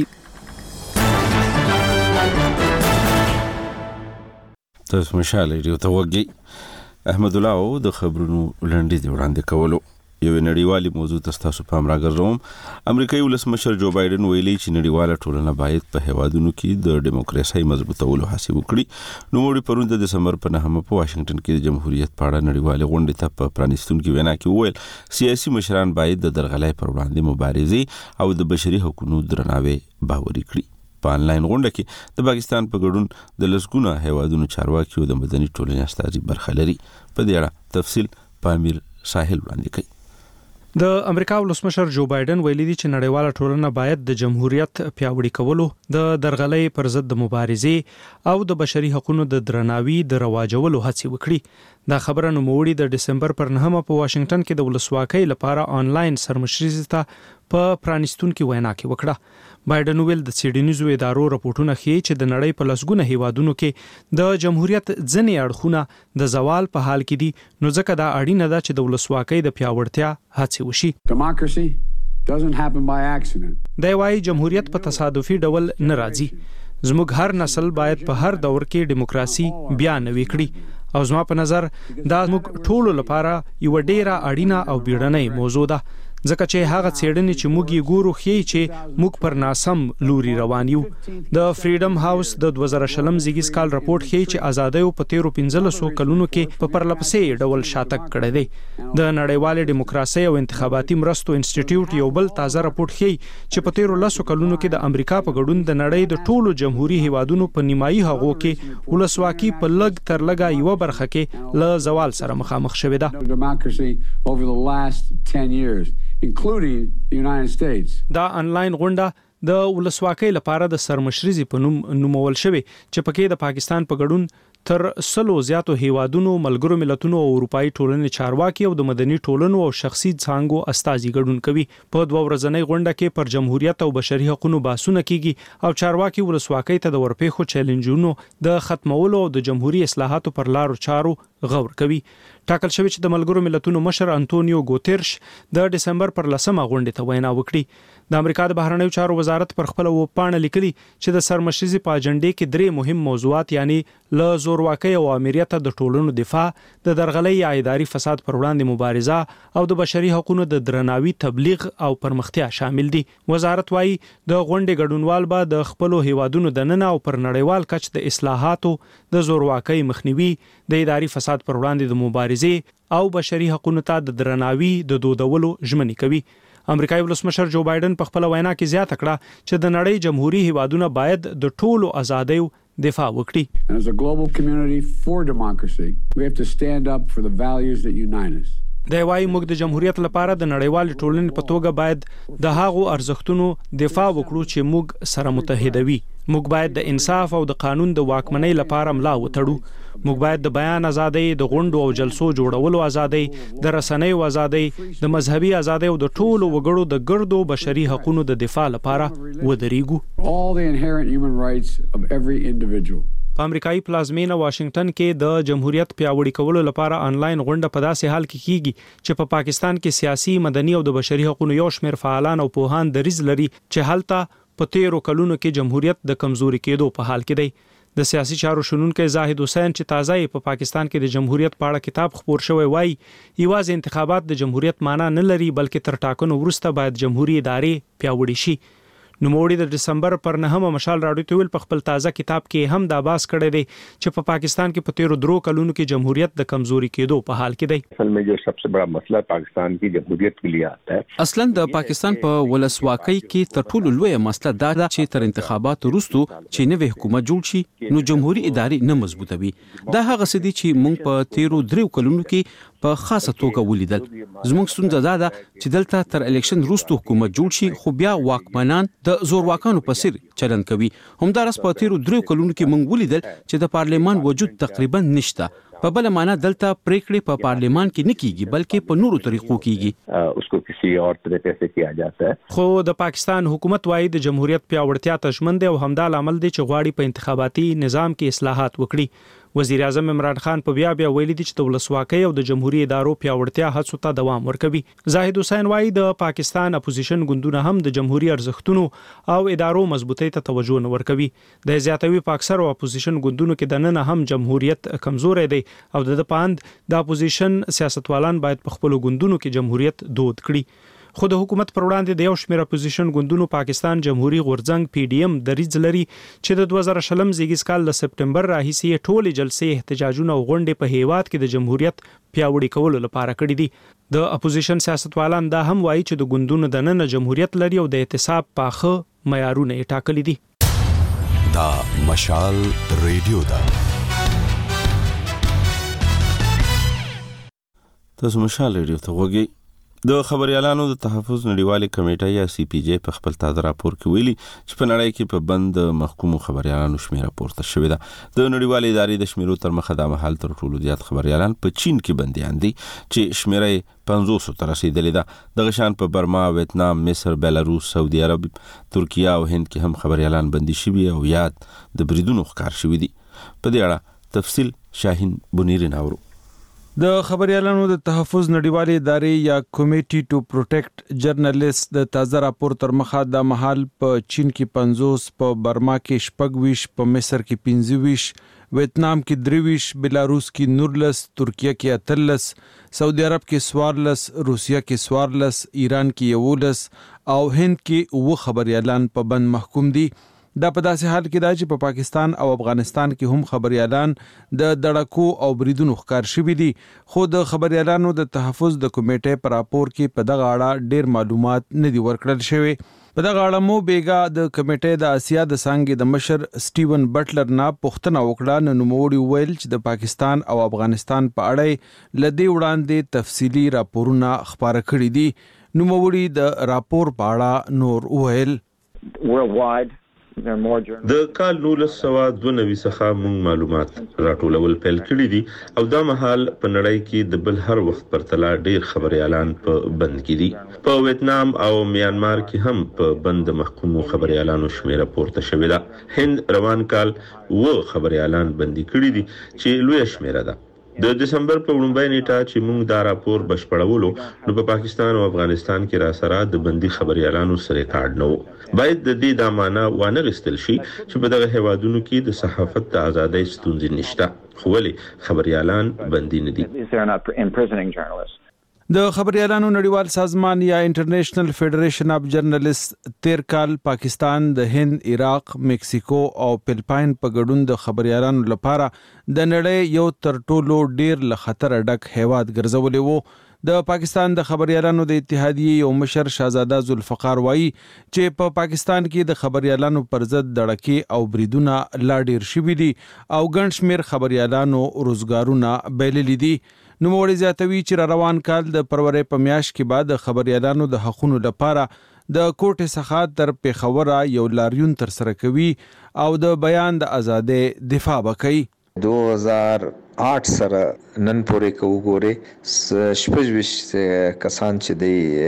تاسو مشاله ریو ته وګي احمد الله او د خبرونو لنډې دی وړاندې کولو. یو نړیوالي موضوع تاسو په امر راګرځوم. امریکایي ولسمشر جو بایدن ویلي چې نړیواله ټولنه باید په هیوادونو کې د دیموکراسي مضبوطولو هڅه وکړي. نو وړي پرون د دسمبر په نهمه په واشنگټن کې د جمهوریت په اړه نړیوالې غونډې ته په پرانستون کې وینا کې وویل سیاسي مشران باید د درغلۍ پر وړاندې مبارزې او د بشري حقوقو درناوی باوري کړي. په انلاین غونډه کې د پاکستان په ګډون د لسګونه هیوادونو چارواکي او د مدني ټولنې استازي برخه لري. په دې اړه تفصیل پامیر ساحل وړاندې کوي. د امریکا ولسمشر جو بایدن ویلي دی چې نړیواله ټولنه باید د جمهوریت پیاوړي کولو د درغلۍ پر ضد د مبارزې او د بشري حقوقو د درناوي د رواجولو هڅې وکړي. دا خبره نوموړي د دسمبر پر نهمه په واشنگټن کې د ولسواکۍ لپاره آنلاین سرمشري ته په پرانستون کې وینا کې وکړه. بایدن ویل د سیډنیزو ادارو راپورټونه ښیي چې د نړۍ په لسګونه هیوادونو کې د جمهوریت ځینې اړخونه د زوال په حال کې دي. نو ځکه دا اړینه ده چې د ولسواکۍ د پیاوړتیا هڅې وشي. Democracy doesn't happen by accident. دا وايي جمهوریت په تصادفي ډول نه راځي. زموږ هر نسل باید په هر دور کې دیموکراسي بیا نوي کړي او زما په نظر دا موږ ټولو لپاره یو ډیره اړینه او بیړنۍ موضوع ده. ځکه چې هغه څېړنې چې موږ یې ګورو ښیي چې موږ پر ناسم لوري روان یو. د فریډم هاوس د دوه زره شلم زیږیز کال راپورټ ښیي چې آزادیو په تیرو پنځلسو کلونو کې په پرلپسې ډول شاتګ کړی دی. د نړیوالې دیموکراسي او انتخاباتي مرستو انسټیټیوټ یو بل تازه راپورټ ښیي چې په تیرو لسو کلونو کې د امریکا په ګډون د نړۍ د ټولو جمهوریت هیوادونو په نیمایي هغو کې ولسواکي په لږ تر لږه یو برخه کې له زوال سره مخامخ شوې ده. including the United States. دا انلاین غونډه د ولسواکۍ لپاره د سرمشري په نوم نومول شوی چې پکې د پاکستان په ګډون تر سلو زیاتو هیوادونو ملګرو ملتونو او اروپאי ټولنې چارواکي او د مدني ټولنو او شخصي څانګو استازي ګډون کوي. په دوه ورځنۍ غونډه کې پر جمهوریت او بشري حقوقو بحثونه کیږي او چارواکي ولسواکۍ ته د ورپېښو چیلنجونو د ختمولو او د جمهوریت اصلاحاتو پر لارو چارو غور کوي. ټاکل شوی چې د ملګرو ملتونو مشر انټونیو ګوتيرش د دسمبر پر لسمه غونډه ته وینا وکړي. د امریکا د بهرنیو چارو وزارت پر خپل وپاڼه لیکلي چې د سرمشري په اجنډې کې درې مهم موضوعات یعنی ل زورواکۍ او امریت د ټولنو دفاع، د درغلۍ یا اداري فساد پر وړاندې مبارزه او د بشري حقوقو د درناوي تبلیغ او پرمختیا شامل دي. وزارت وايي د غونډې ګډونوال به د خپل هیوادونو د نن او پر نړیوال کچ د اصلاحاتو، د زورواکۍ مخنیوي، د اداري فساد پر وړاندې د مبارزې او بشري حقوقو ته د درناوي د دودولو ژمنې کوي. امریکایي ولسمشر جو بایدن په خپل وینا کې زیاته کړه چې د نړۍ جمهوریت هیوادونه باید د ټولو ازادیو دفاع وکړي. And as a global community for democracy, we have to stand up for the values that unite us. د وايي موږ د جمهوریت لپاره د نړیوال ټولنې په توګه باید د هغو ارزښتونو دفاع وکړو چې موږ سره متحدوي. موږ باید د انصاف او د قانون د واکمنۍ لپاره ملا وتړو. موږ باید د بیان ازادۍ، د غونډو او جلسو جوړولو ازادۍ، د رسنیو ازادۍ، د مذهبي ازادۍ او د ټولو وګړو د ګردو بشري حقوقو د دفاع لپاره ودرېږو. All the inherent human rights of every individual. په امریکایي پلازمینه واشنگټن کې د جمهوریت پیاوړي کولو لپاره آنلاین غونډه په داسې حال کې کیږي چې په پا پاکستان کې سیاسي، مدني او د بشري حقوقو یو شمېر فعالان او پوهان دریځ لري چې هلته په تیرو کلونو کې جمهوریت د کمزوري کېدو په حال کې دی. د سیاسي چارو شنونکو زاهد حسین چې تازه په پا پاکستان کې د جمهوریت په اړه کتاب خپور شوی وایي یوازې انتخابات د جمهوریت معنا نه لري بلکې تر ټاکنو وروسته باید جمهوریت ادارې پیاوړي شي. نوموړي د دسمبر پر نهمه مشال راډیو ته ویل په خپل تازه کتاب کې هم دا باس کړی دی چې په پا پاکستان کې په تیرو درو کلونو کې جمهوریت د کمزوري کېدو په حال کې دی. اصل में जो सबसे बड़ा मसला पाकिस्तान की जमहूरियत के लिए आता है. اصلا د پاکستان په ولسواکۍ کې تر ټولو لوی مسله دا ده چې تر انتخاباتو وروسته چې نوې حکومت جوړ شي نو جمهوریت ادارې نه مضبوطوي. دا هغه څه دي چې موږ په تیرو درو کلونو کې په خاصه توګه ولیدل. زموږ ستونزه دا ده چې دلته تر الیکشن وروسته حکومت جوړ شي خو بیا واکمنان د زورواکانو په څیر چلند کوي. همدارس په تیرو درو کلونو کې موږ ولیدل چې د پارلیمان وجود تقریبا نشته. په بل معنا دلته پریکړې په پارلیمان کې نه کیږي بلکې په نورو طریقو کیږي. उसको किसी और तरीके से किया जाता है. خو د پاکستان حکومت وايي د جمهوریت پیاوړتیا ته ژمن دی او همدا لامل دی چې غواړي په انتخاباتي نظام کې اصلاحات وکړي. وزیر اعظم عمران خان په بیا بیا ویلي دي چې د ولسواکۍ او د جمهوریت ادارو پیاوړتیا هڅو ته دوام ورکوي. زاهد حسین وايي د پاکستان اپوزیشن ګوندونه هم د جمهوریت ارزښتونو او ادارو مضبوطۍ ته توجه نه ورکوي. د زیاتوي په اکثر اپوزیشن ګوندونو کې د نن هم جمهوریت کمزوري دی او د پاند د اپوزیشن سیاستوالان باید په خپل ګوندونو کې جمهوریت دود کړي. خو د حکومت پر وړاندې د یو شمېر اپوزیشن ګوندونو پاکستان جمهوریت غورځنګ پی ډی ایم دریځ لري چې د دوه زره شلم زیږیز کال د سپټمبر راهیسې ټولې جلسې احتجاجونه او غونډې په هیواد کې د جمهوریت پیاوړي کولو لپاره کړې دي. د اپوزیشن سیاستوالان دا هم وایي چې د ګوندونو د نن جمهوریت لري او د احتساب پاخه معیارونه یې ټاکلي دي. دا مشال ریډیو دا تاسو مشال ریډیو ته وګورئ. د خبريالانو د تحفظ نړیوالې کمیټه یا سی پی جی په خپل تازه راپور کې ویلي چې په نړۍ کې په بند محکوم خبريالانو شمیره پورته شوې ده. د نړیوالې ادارې د شمیرو تر مخه د مهال تر ټولو زیات خبريالان په چین کې بنديان دي چې شمیره پنځوس ته رسیدلې ده. د غشان په برما، ویتنام، مصر، بلاروس، سعودي عرب، ترکیه او هند کې هم خبريالان بندي شوي او یاد د بریدونو ښکار شوي دي. په دې اړه تفصیل شاهین بنيري ناورو. د خبريالانو د تحفظ نړیوالې ادارې یا کمیټي ټو پروټیکټ جرنالیست د تازه راپور تر مخه د محل په چین کې پنځوس، په برما کې شپږ ویش، په مصر کې پنځه ویش، ویتنام کې درې ویش، بلاروس کې نورلس، ترکیه کې اتلس، سعودي عرب کې سوارلس، روسیا کې سوارلس، ایران کې یولس او هند کې اوه خبريالان په بند محکوم دي. دا په داسې حال کې دا چې په پاکستان او افغانستان کې هم خبريالان د دړکو او بریدونو ښکار شوي دي. خو د خبريالانو د تحفظ د کمیټې پر راپور کې په دغه اړه ډېر معلومات نه دي ورکړل شوي. په دغه اړه مو بیګا د کمیټې د اسیا د څانګې د مشر سټیون بټلر نه پوښتنه وکړه. نو نوموړي ویل چې د پاکستان او افغانستان په اړه لدی وړاندې تفصیلی راپورونه خبره کړي دي. نوموړي د راپور په اړه نور ویل worldwide د کال نولس سوه دوه نوي څخه موږ معلومات راټولول پیل کړي دي او دا مهال په نړۍ کې د بل هر وخت پرتله ډیر خبريالان په بند کې دي. په ویتنام او میانمار کې هم په بند محکوم خبريالانو شمیره پورته شوې ده. هند روان کال و خبريالان بندي کړي دي چې لوی شمیره ده. د دسمبر په وړاندې نیټه چې موږ دا راپور بشپړولو نو په پاکستان او افغانستان کې را سره د بندي خبريالانو سره ریکارډ نو باید د دې د معنا وانه غستل شي چې په دغه هوادونو کې د صحافت د ازادۍ ستونزې نشته. خو ولې خبريالان بندي نه دي؟ د خبريالانو نړیوال سازمان یا انټرنیشنل فیډریشن اف جرنالیست تیر کال پاکستان، د هند، عراق، مکسیکو او فلپاین په ګډون د خبريالانو لپاره د نړۍ یو تر ټولو ډیر له خطر ډک هیواد ګرځولې وو. د پاکستان د خبريالانو د اتحادیې یو مشر شاهزاده ذوالفقار وایي چې په پا پاکستان کې د خبريالانو پر ضد دړکې او بریدونه لا ډیر شوي دي او ګڼ شمېر خبريالانو روزګارونه بایللي دي. نوموړي زیاتوي چې روان کال د فروری په میاشت کې بعد د خبريالانو د حقوقو لپاره د کوټې څخه تر پیښوره یو لاریون تر سره کوي او د بیان د ازادۍ دفاع وکړي. دو هزار آٹھ سره نن پورې کو ګوره شپږ کسان چې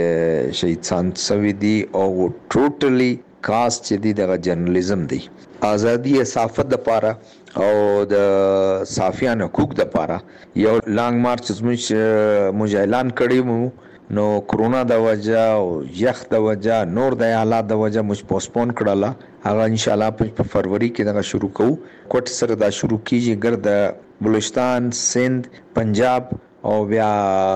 دی شهید سان سوي دي او ټوټلی کاست چې دی د جرنالیزم دی ازادي صحافت د پاره او د صحافیانو حقوق د پاره یو لانګ مارچ زموږ مجاهدان کړي مو نو کرونا د وجه او یخ د وجه نور د حالات د وجه مش پوسټپون کړله. هغه ان شاء الله په فروری کې دا شروع کوو. کوټ سره دا شروع کیږي ګرد بلوچستان سند پنجاب او بیا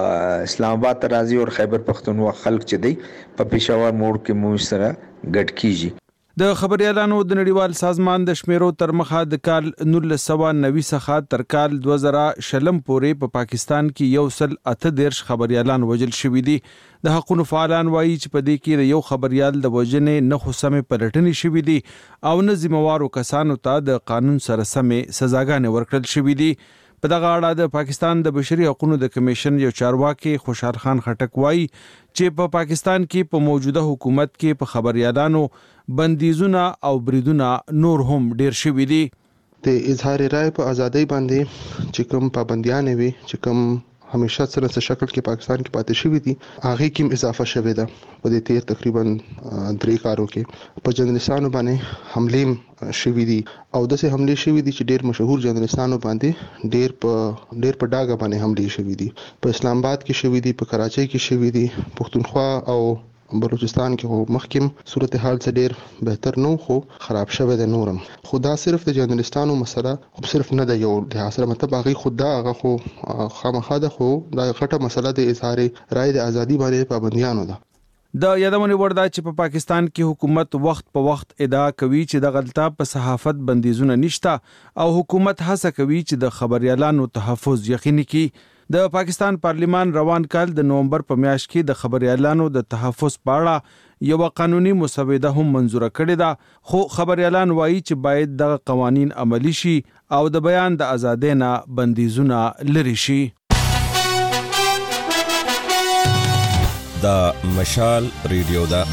اسلام آباد ته راځي او خیبر پختونخوا خلک چې دی په پېښور موړ کې مو سره ګډ کیږي. د خبريالانو د نړیوال سازمان د شمیرو تر مخه د کال نولس سوه نوي څخه تر کال دوه زره شلم پورې په پا پاکستان کې یو سل اته دیرش خبريالان وژل شوي دي. د حقوقو فعالان وایي چې په دې کې یو خبريال د وژنې نه خو سمې پلټنې شوي دي او نه ذمہوارو کسانو ته د قانون سره سمې سزاګانې ورکړل شوي دي. په دغه اړه د پاکستان د بشري حقوقو د کمیشن یو چارواکي خوشحال خان خټک وایي چې په پا پاکستان کې په موجوده حکومت کې په خبريالانو بندیزونه او بریدونه نور هم ډیر شوي دي. د اظهار رائے په ازادۍ باندې چې کوم پابندیان وي چې کوم همیشه سره څه شکل کې پاکستان کې پاتې شوی دي هغه کې اضافه شوه ده په دې تیر تقریبا درې کارو کې په جرنالستانو باندې حمله شوی دي او دغه حمله شوی دي چې ډیر مشهور جرنالستانو باندې ډیر په ډیر په ډاګه باندې حمله شوی دي. په اسلام آباد کې شوی دي، په کراچۍ کې شوی دي، پښتونخوا او بلوچستان کې هو مخکیم صورتحال څه ډیر بهتر نو خو خراب شوه د نورم. خدا صرف د جرنالستانو مسله خو صرف نه د یو د حاصل مطلب هغه خدا هغه خو خامخا ده خو د غټه مسله د اظهار رائے د ازادي باندې پابندیانو ده. د یادونه وردا چې په پاکستان کې حکومت وخت په وخت ادعا کوي چې د غلطه په صحافت بندیزونه نشته او حکومت هڅه کوي چې د خبريالانو تحفظ یقیني کړي. د پاکستان پارلیمان روان کال د نومبر په میاشت کې د خبريالانو د تحفظ په اړه یو قانوني مسوده هم منزوره کړې ده خو خبريالان وایي چې باید د قوانين عملی شي او د بیان د ازادۍ نه بندیزونه لري شي. دا مشال ریډیو دا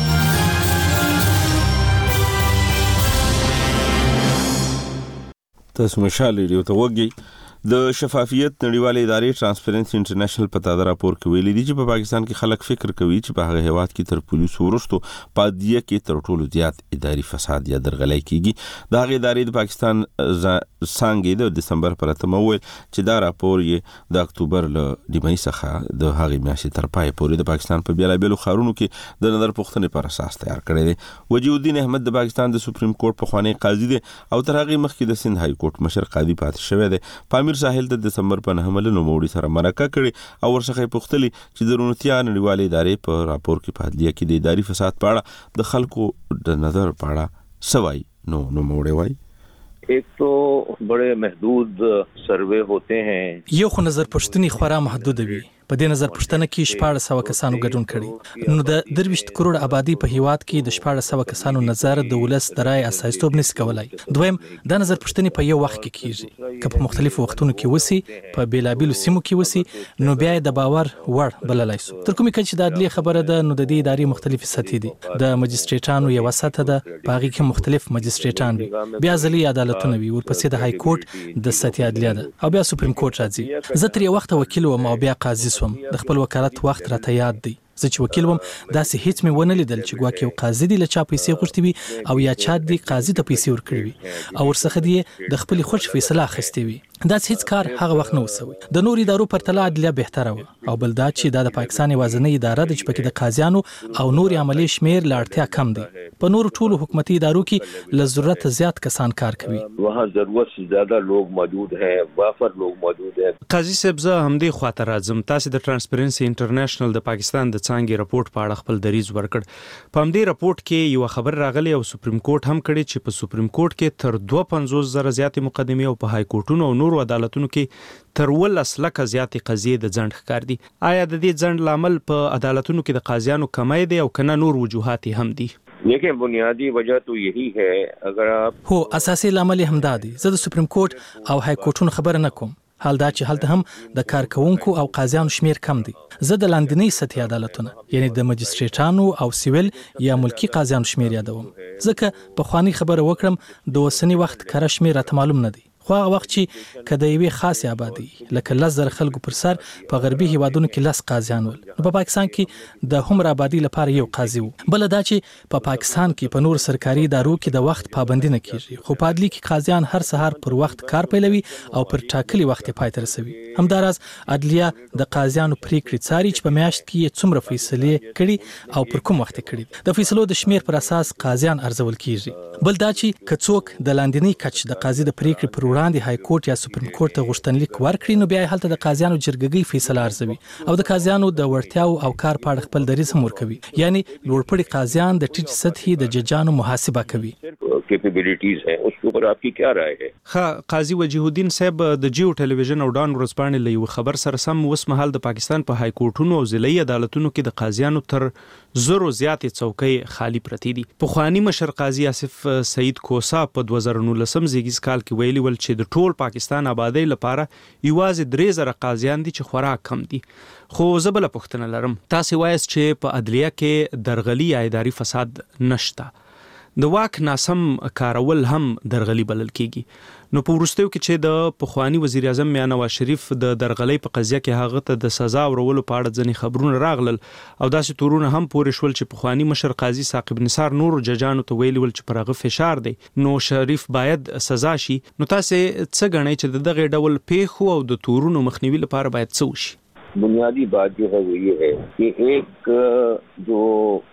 تاسو مشال ریډیو ته وګورئ. د شفافیت نړیوالې ادارې ټرانسپیرنسي انټرنیشنل په تازه راپور کې ویلي دي چې په پاکستان کې خلک فکر کوي چې په هغه هیواد کې تر پولیسو وروسته پادیه کې تر ټولو زیات اداري فساد یا درغلۍ کیږي. د هغه ادارې د پاکستان څنګه د دسمبر پر اتمه ویل چې دا راپور یې د اکتوبر له نیمایي څخه د هغه میاشتې تر پای پورې د پاکستان په بیلابېلو ښارونو کې د نظر پوښتنې پر اساس تیار کړی دی. وجیه الدین احمد د پاکستان د سپریم کورټ پخوانی قاضي دی او تر هغه مخکې د سند های کورټ مشر قاضي پاتې شوی دی. پامیر ساحل د دسمبر په نهمه له نوموړي سره مرکه کړي او ورڅخه پوښتلي چې د رونتیا نړیوالې ادارې په راپور کې په عدلیه کې د اداري فساد په اړه د خلکو د نظر په اړه سوای نو نوموړي وایي. एक तो बड़े महदूद सर्वे होते हैं. یو خو نظر پښتني خورا محدود وي. په دې نظر پښتنه کې شپږ سوه کسانو ګډون کړي نو د درویشت کروڑ آبادی په هیواد کې د شپږ سوه کسانو نظر د ولس د رائے اساسیتوب نس کولای. دویم د نظر پښتني په یو وخت کې کیږي که په مختلفو وختونو کې وسی په بیلابیلو سیمو کې وسی نو بیا د باور وړ بللای سو. تر کومې کچې د عدلیه خبره ده نو د دې ادارې مختلفې سطحې دي. د مجستریټانو یو سطح ده په هغه کې مختلف مجستریټان وي بیا ځلي عدالتونه وي ورپسې د های کورټ د سطحي عدلیه ده او بیا سپریم کورټ راځي. زه تر یو وخت وکیل وم او بیا قاضي سوم. د خپل وکالت وخت راته یاد دی. زه چې وکیل وم داسې هیڅ مې ونه لیدل چې ګواکې یو قاضي دی له چا پیسې غوښتې وي او یا چا دی قاضي ته پیسې ورکړې وي او ورڅخه دی د خپلې خوښ فیصله اخیستې وي. داسې هیڅ کار هغه وخت نه وسوي. د نور ادارو پرتله عدلیه بهتره وه او بل دا چې دا د پاکستان یوازینۍ اداره ده چې پکې د قاضیانو او نور عملي شمیر له اړتیا کم دی. په نور ټولو حکومتي ادارو کې له ضرورت زیات کسان کار کوي. وहाँ ضرورت से ज्यादा लोग मौजूद हैं, वافर लोग मौजूद हैं. قاضي صاحب زه همدې خواته راځم. تاسو د ټرانسپیرنسي انټرنیشنل د پاکستان د څانګې راپورټ په اړه خپل دریځ ورکړ. په همدې راپورټ کې یو خبر راغلی او سپریم کورټ هم کړی چې په سپریم کورټ کې تر دوه پنځوس زره زیاتې مقدمې او په های کورټونو او نورو عدالتونو کې تر ولس لکه زیاتې قضیې د ځنډ ښکار دي. آیا د دې ځنډ لامل په عدالتونو کې د قاضیانو کمی دی او کنه نور وجوهات هم دي؟ لیکن بنیادی وجہ تو یہی ہے. اگر آپ هو اساسي لامل هم دا دی. زه د سپریم کورټ او های کورټونو خبره نه کوم. حال دا چې هلته هم د کارکونکو او قاضیانو شمیر کم دی. زه د لاندنۍ سطحي عدالتونو یعنی د مجستریټانو او سیویل یا ملکی قاضیانو شمیر یادوم. ځکه په خواني خبره وکړم د اوسنی وخت کره شمیر راته معلوم نه دی. خو هغه وخت چې کله یوې خاصه آبادی لکه لس زره خلکو پر سر په غربي هیوادونو کې لس قاضیان ول، نو په پاکستان کې د هم آبادی لپاره یو قاضي وو. بل دا چې په پاکستان کې په نور سرکاري ادارو کې د وخت پابندي نه کیږي، خو په عدلي کې قاضیان هر سهار پر وخت کار پیلوي او پر ټاکلي وخت پای ته رسوي. همداراز عدلیه د قاضیانو پریکړې څاري چې په میاشت کې څومره فیصلې کړي او پر کوم وخت کړي. د فیصلو د شمیر پر اساس قاضیان ارزول کیږي. بل دا چې کڅوک د لاندنی کچ د قاضي د پریکړې پر وړاندې های کورټ یا سپریم کورټ ته غوښتنلیک ورکړي، نو بیا هلته د قاضیانو جرګګي فیصله ارزوي او د قاضیانو د وړتیاو او کار په اړه خپل دریځ هم ورکوي. یعنی لوړپوړي قاضیان د ټیټ سطحي د ججانو محاسبه کوي. کیپیبلیټیز ہیں اس کے اوپر آپ کی کیا رائے ہے؟ ها قاضي وجیه الدین صاحب د جیو ټلویزیون او ډان ورځپاڼې له یو خبر سره سم اوس مهال د پاکستان په های کورټونو او ضلعي عدالتونو کې د قاضیانو تر زرو زیاتې څوکۍ خالی پرتې دي. پخوانی مشر قاضي آصف سعید کوسا په دوه زره نولسم زیږیز کال کې ویلي ول چې د ټول پاکستان آبادی لپاره یوازې درې زره قاضیان دي چې خورا کم دي. خو زه بله پوښتنه لرم، تاسو وایاست چې په عدلیه کې درغلي یا اداري فساد نشته، د واک ناسم کارول هم درغلي بلل کیږي. نو په وروستیو کې چې د پخوانی وزیر اعظم میاں نواز شریف د درغلي په قضیه کې هغه ته د سزا ورولو په اړه ځینې خبرونه راغلل او داسې تورونه هم پورې شول چې پخوانی مشر قاضي ثاقب نثار نور ججانو ته ویلي ول چې پر هغه فشار دی نو شریف باید سزا شي. نو تاسو څه غنئ چې دغه ډول پیښو او د تورونو مخنیوي لپاره باید څه وشي؟ بنیادی بات جو ہے وہ یہ ہے کہ ایک جو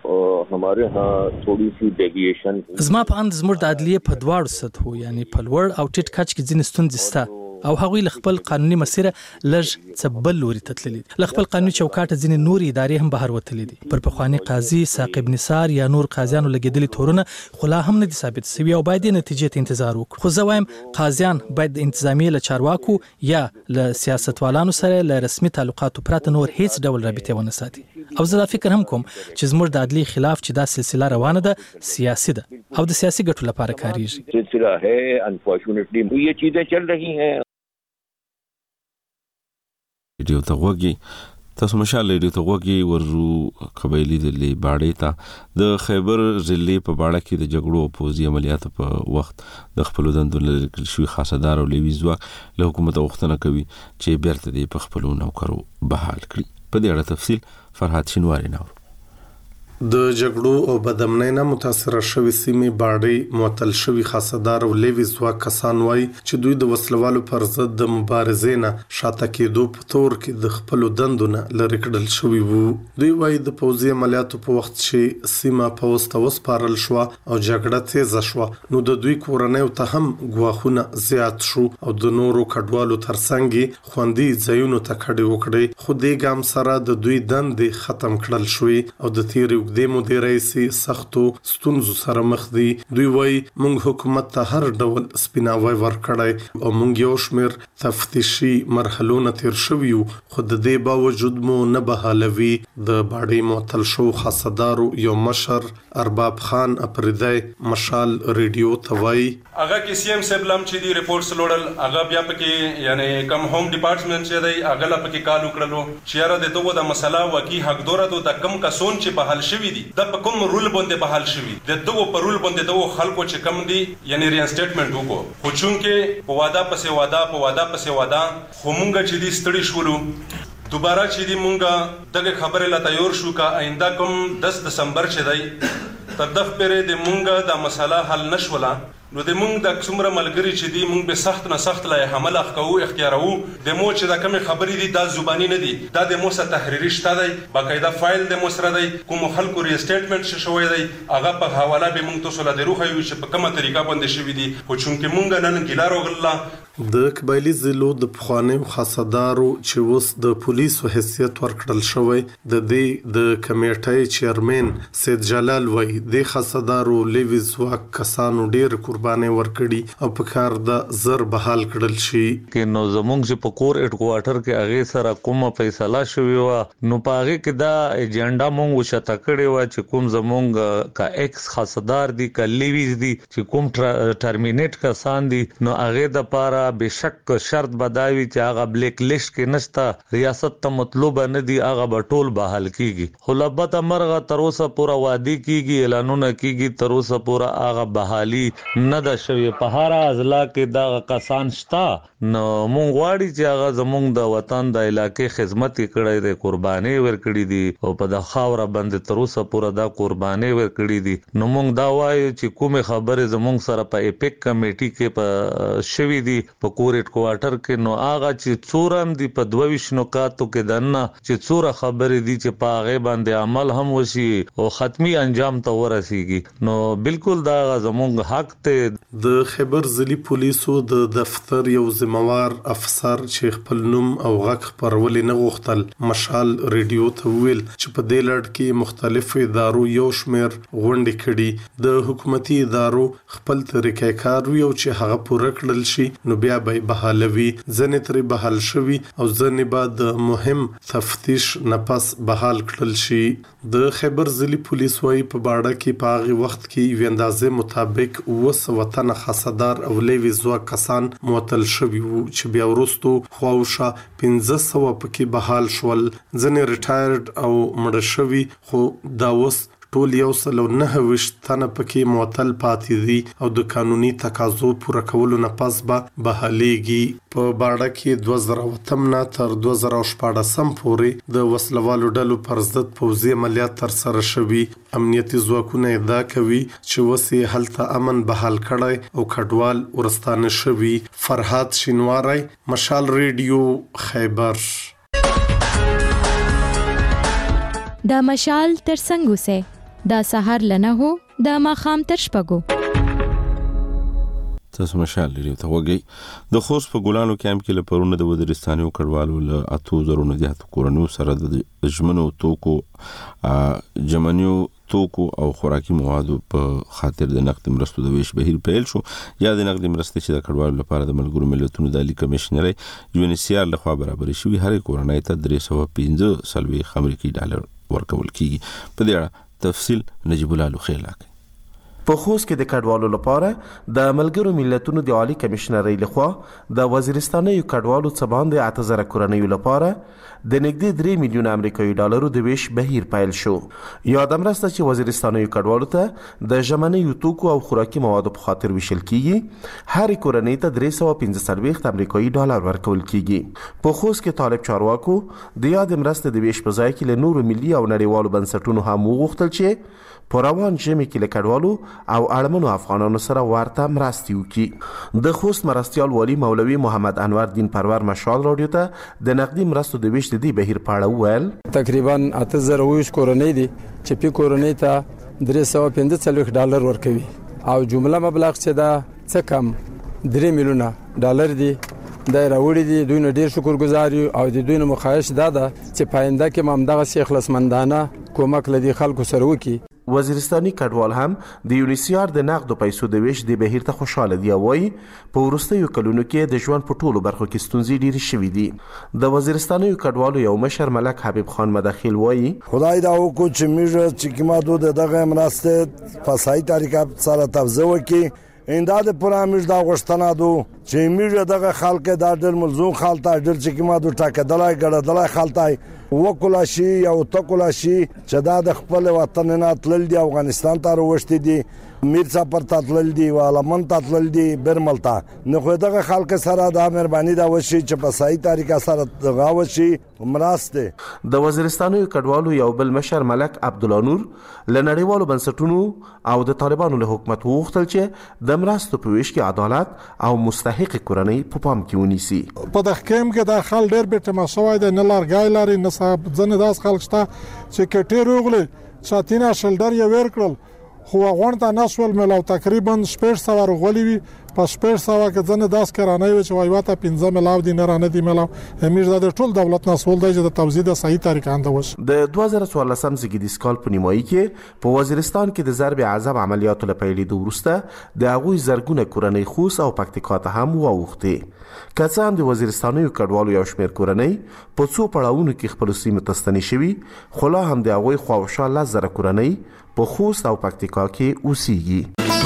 ہمارے ہاں تھوڑی سی ڈیویشن زما په اند زموږ د عدلیه په دواړو سطحو یعنی په لوړ او ټیټ کچ کې ځینې ستونزې شته او هغوی له خپل قانوني مسیره لږ څه بل لوري ته تللي دي. له خپل قانوني چوکاټه ځینې نورې ادارې هم بهر وتلي دي. پر پخواني قاضي ثاقب نثار یا نور قاضیانو لګېدلي تورونه خو لا هم نه دي ثابت شوي او باید یې نتیجې ته انتظار وکړو. خو زه وایم قاضیان باید د انتظامیې له چارواکو یا له سیاستوالانو سره له رسمي تعلقاتو پرته نور هیڅ ډول رابطې ونه ساتي. او زه دا فکر هم کوم چې زموږ د عدلیې خلاف چې دا سلسله روانه ده سیاسي ده او د سیاسي ګټو لپاره کاریږي. سلسله ہے انفارچونیټلی یہ چیزیں چل رہی ہیں. ریډیو ته غوږی تاسو مشال ریډیو ته غوږی ورو قبایلی ضلع باړې ته د خیبر ضلع په باړه کې د جګړو او پوځي عملیاتو په وخت د خپل دندو لري شوی خاصدار او لیوي ځواک له حکومت غوښتنه کوي چې بیرته د خپل نوکرو بحال کړي. په دې اړه تفصیل فرحات شینواری نو. د جګړو او بدامنۍ نه متاثره شوی سیمې باړې معطل شوی خاصدار او لیوي ځواک کسان وایي چې دوی د وسلوالو پر ضد د مبارزې نه شاته کېدو په تور کې د خپلو دندو نه لرې کړل شوي وو. دوی وایي د پوځي عملیاتو په وخت چې سیمه پوځ ته وسپارل شوه او جګړه تیزه شوه نو د دوی کورنیو ته هم ګواښونه زیات شو او د نورو کډوالو ترڅنګ یې خوندي ځایونو ته کډې وکړې. خو دې ګام سره د دوی دندې ختم کړل شوې او د تیرې د مدیرۍ سي سختو ستونزو سره مخ دي. دوی وایي موږ حکومت ته هر ډول سپیناوی ورکړی او موږ یو شمېر تفتیشي مرحلونه تیر شوي یو خو د دې باوجود مو نه بحالوي. د باړې معطل شو خاصدارو یو مشر ارباب خان اپریدی مشال ریډیو ته وایي هغه کې سی ایم صاحب لم چې دی ریپورټس لوړل هغه بیا پکې یعنی کم ہوم ډپارټمنټ چې دی هغه لا پکې کال وکړلو چې یاره د دغه د مسله وکی حق دوره د کم کسون چې په حل شوي دي د په کوم رول باندې بحال شوي د دغه په رول باندې دغه خلکو چې کم دي یعنی ری انسټیټمنټ وکړو. خو چونکې په واده پسې واده په واده پسې واده خو مونږ چې دي ستړي شولو دوباره چې دی مونږ دغه خبره لا تیار شو کا آینده کوم دس دسمبر چې دی تر دغه پرې د مونږ د مسله حل نشوله نو د مونږ د څومره ملګری چې دی مونږ به سخت نه سخت لا حمله کوو اختیارو د مو چې دا کوم خبرې دي دا زبانی نه دي دا د مو سره تحریری شته دی باقاعده فایل د مو سره دی کوم خلکو ری سټیټمنټ شوی دی هغه په حواله به مونږ تاسو له دروخه یو چې په کومه طریقه باندې شوی دي خو چونکه مونږ نن ګیلارو غلا د قبایلی ضلعو د پخوانیو خاصدارو چې اوس د پولیسو حیثیت ورکړل شوی د دې د کمیټې چیرمن سید جلال وای د خاصدارو لیوی ځواک کسانو ډیر قرباني ورکړي او په کار د زر بحال کړل شي کې نو زمونږ چې په کور هډ کوارټر کې هغه سره کومه فیصله شوی و نو په هغه کې دا ایجنډا مونږ شته کړی و چې کوم زمونږ کا ایکس خاصدار دي کا لیویز دي چې کوم ټرمینیټ کسان دي نو هغه د پاره بشک شرط بداوی چې هغه بلیک لیست کې نشته ریاست ته مطلوب نه دی هغه بټول بحال کیږي خلبت مرغه تر اوسه پورا وادي کیږي اعلانونه کیږي تر اوسه پورا هغه بحالي نه د شوی په هر ازلا کې دا کسان شتا نو مونږ غواړي چې هغه زمونږ د وطن د علاقې خدمت کړي د قرباني ورکړي دي او په د خاوره باندې تر اوسه پورا دا قرباني ورکړي دي نو مونږ دا وایو چې کومه خبره زمونږ سره په اپیک کمیټي کې په شوی دي په کورټ کوارټر کې نو هغه چې څورم دی په دوه ویشت نکاتو کې دنه چې څوره خبرې دي چې په هغه باندې عمل هم وشي او ختمي انجام ته ورسیږي نو بالکل دا زموږ حق ته د خیبر ضلعي پولیسو د دفتر یو ذمہوار افسر چې خپل نوم او غږ خپرول نه غوښتل مشال ریډیو ته ویل چې په دې لړ کې مختلفو ادارو یو شمېر غونډې کړي د حکومتي ادارو خپل طریقې کار یو چې هغه پوره کړل شي نو بیا به بحالوي ځنې ترې بحال شوي او ځنې به د مهم تفتیش نفس بحال کړل شي د خیبر ضلعي پولیس وایي په باړه کې په هغه وخت کې یو اندازې مطابق اوه سوه تنه خاصدار او لیوي ځواک کسان معطل شوي وو چې بیا وروسته خواوشا پنځه سوه پکې بحال شول ځنې ریټایرډ او مړه شوي خو دا اوس ټول یو سل او نهه ویشت تنه پکې معطل پاتې دي او د قانوني تقاضو پوره کولو نه پس به بحالېږي په باړه کې دوه زره اتم نه تر دوه زره شپاړسم پورې د وسلوالو ډلو پر ضد پوځي عملیات ترسره شوي امنیتي ځواکونه ادعا کوي چې اوس یې هلته امن بحال کړی او کډوال ورستانه شوي فرهاد شینواری مشال ریډیو خیبر دا مشال تر څنګه سه دا سحر لنه هو دا ماخام تر شپګو تاسو مشال لري ته وګي د خوست په ګلانو کیمپ کې لپاره د وزیرستاني کډوالو له اتو زرو نه زیات کورونو سره د ژمنو توکو جمنیو توکو او خوراکي موادو په خاطر د نقد مرستو د ویش بهیر پیل شو یا د نقد مرستې چې د کډوالو لپاره د ملګرو ملتونو د عالی کمشنر یو ان سی آر لخوا برابر شوی هر کورنۍ ته درې سوه پنځه سلوي امریکایي ډالر ورکول کیږي په دې اړه تفصیل نجیب الله لوخیلا په خوست کې د کډوالو لپاره د ملګرو ملتونو د عالی کمشنرۍ لخوا د وزیرستاني کډوالو څخه باندې اته زره کورنۍ لپاره د نږدې درې میلیون امریکایي ډالرو د ویش بهیر پیل شو یاد مرسته چې وزیرستاني کډوالو ته د ژمنې توکو او خوراکي موادو په خاطر ویشل کیږي هر کورنۍ ته درې سوه پنځه څلوېښت امریکایي ډالر ورکول کیږي په خوست کې طالب چارواکو د یاد مرسته د ویش په ځای کې له نورو ملي او نړیوالو بنسټونو هم وغوښتل چې په روان ژمي کې له کډوالو او اړمنو افغانانو سره ورته مرستې وکړي د خوست مرستیال والی مولوي محمد انور دین پرور مشال رادیو ته د نقدي مرستو د ویش د دې بهیر په اړه وویل تقریبا اته زره ویش کورنۍ دي چې په کورنۍ ته درې سوه پنځه څلوېښت ډالر ورکوي او جمله مبلغ چې دا څه کم درې میلیونه ډالر دي دا راوړي دي دوی نه ډیر شکر گزار یو او د دوی نه مخایش دا ده چې پاینده کې مامدغه شیخ لسمندانه کومک لدی خلکو سره وکي وزیرستاني کډوال هم د یونیسیار د نقد پیسو د ویش د بهیر ته خوشاله دی وایي په وروستیو کلونو کې د ژوند په ټولو برخو کې ستونزې ډېرې شوې دي د وزیرستاني کډوالو یو مشر ملک حبیب خان مداخل وایي خدای دا وکړو چې موږ چې کومه د دغه مرستې په صحیح طریقه سره توزیع وکړي انده د پوره موږ دا غوښتنه دو چې میږه دغه خلک دا ډېر ملزوم خالته ډېر چې کما د ټاکدلای ګړدلای خالتای وکولا شي او تکولا شي چې دا د خپل وطن نه تلل دی افغانستان ته وروشتي دي میرزا پر تطلل دی والا من تطلل دی برملتا نو خو دغه خلک سره دا مهرباني دا وشي چې په صحیح طریقه سره غاوشي مراسته د وزیرستانو کډوالو یو بل مشر ملک عبدالله نور لنړیوالو بنسټونو او د طالبانو له حکومت وغوښتل چې د مرستو په ویش کې عدالت او مستحق کورنۍ په پام کې ونیسي. په دغه کېم کې د خل ډېر به تماشوي د نه لارګای لري نه صاحب ځنه داس خلک شته چې کټې روغله ساتینا شلډر یې ور کړل خو غونډه نسول ملاو تقریبا شپږ سوه ورغلی وي په شپږ سوه کې ځنه داس کرانه وي چې وای واته پنځه ملاو دي نه رانه دي ملاو همیشه د ټول دولت نسول دی چې د توزیع د صحیح طریقه انده وش. د دوه زره څوارلسم زیږدیز کال په نیمایي کې په وزیرستان کې د ضرب عذاب عملیاتو لپاره لیدو وروسته د هغوی زرګونه کورنۍ خوس او پکتیکا ته هم واوښتې. که څه هم د وزیرستانیو کډوالو یو شمېر کورنۍ په څو پړاوونو کې خپل سیمې ته ستنې شوي خو لا هم د هغوی خواوشا لس زره کورنۍ په خوست او پکتیکا کې اوسېږي.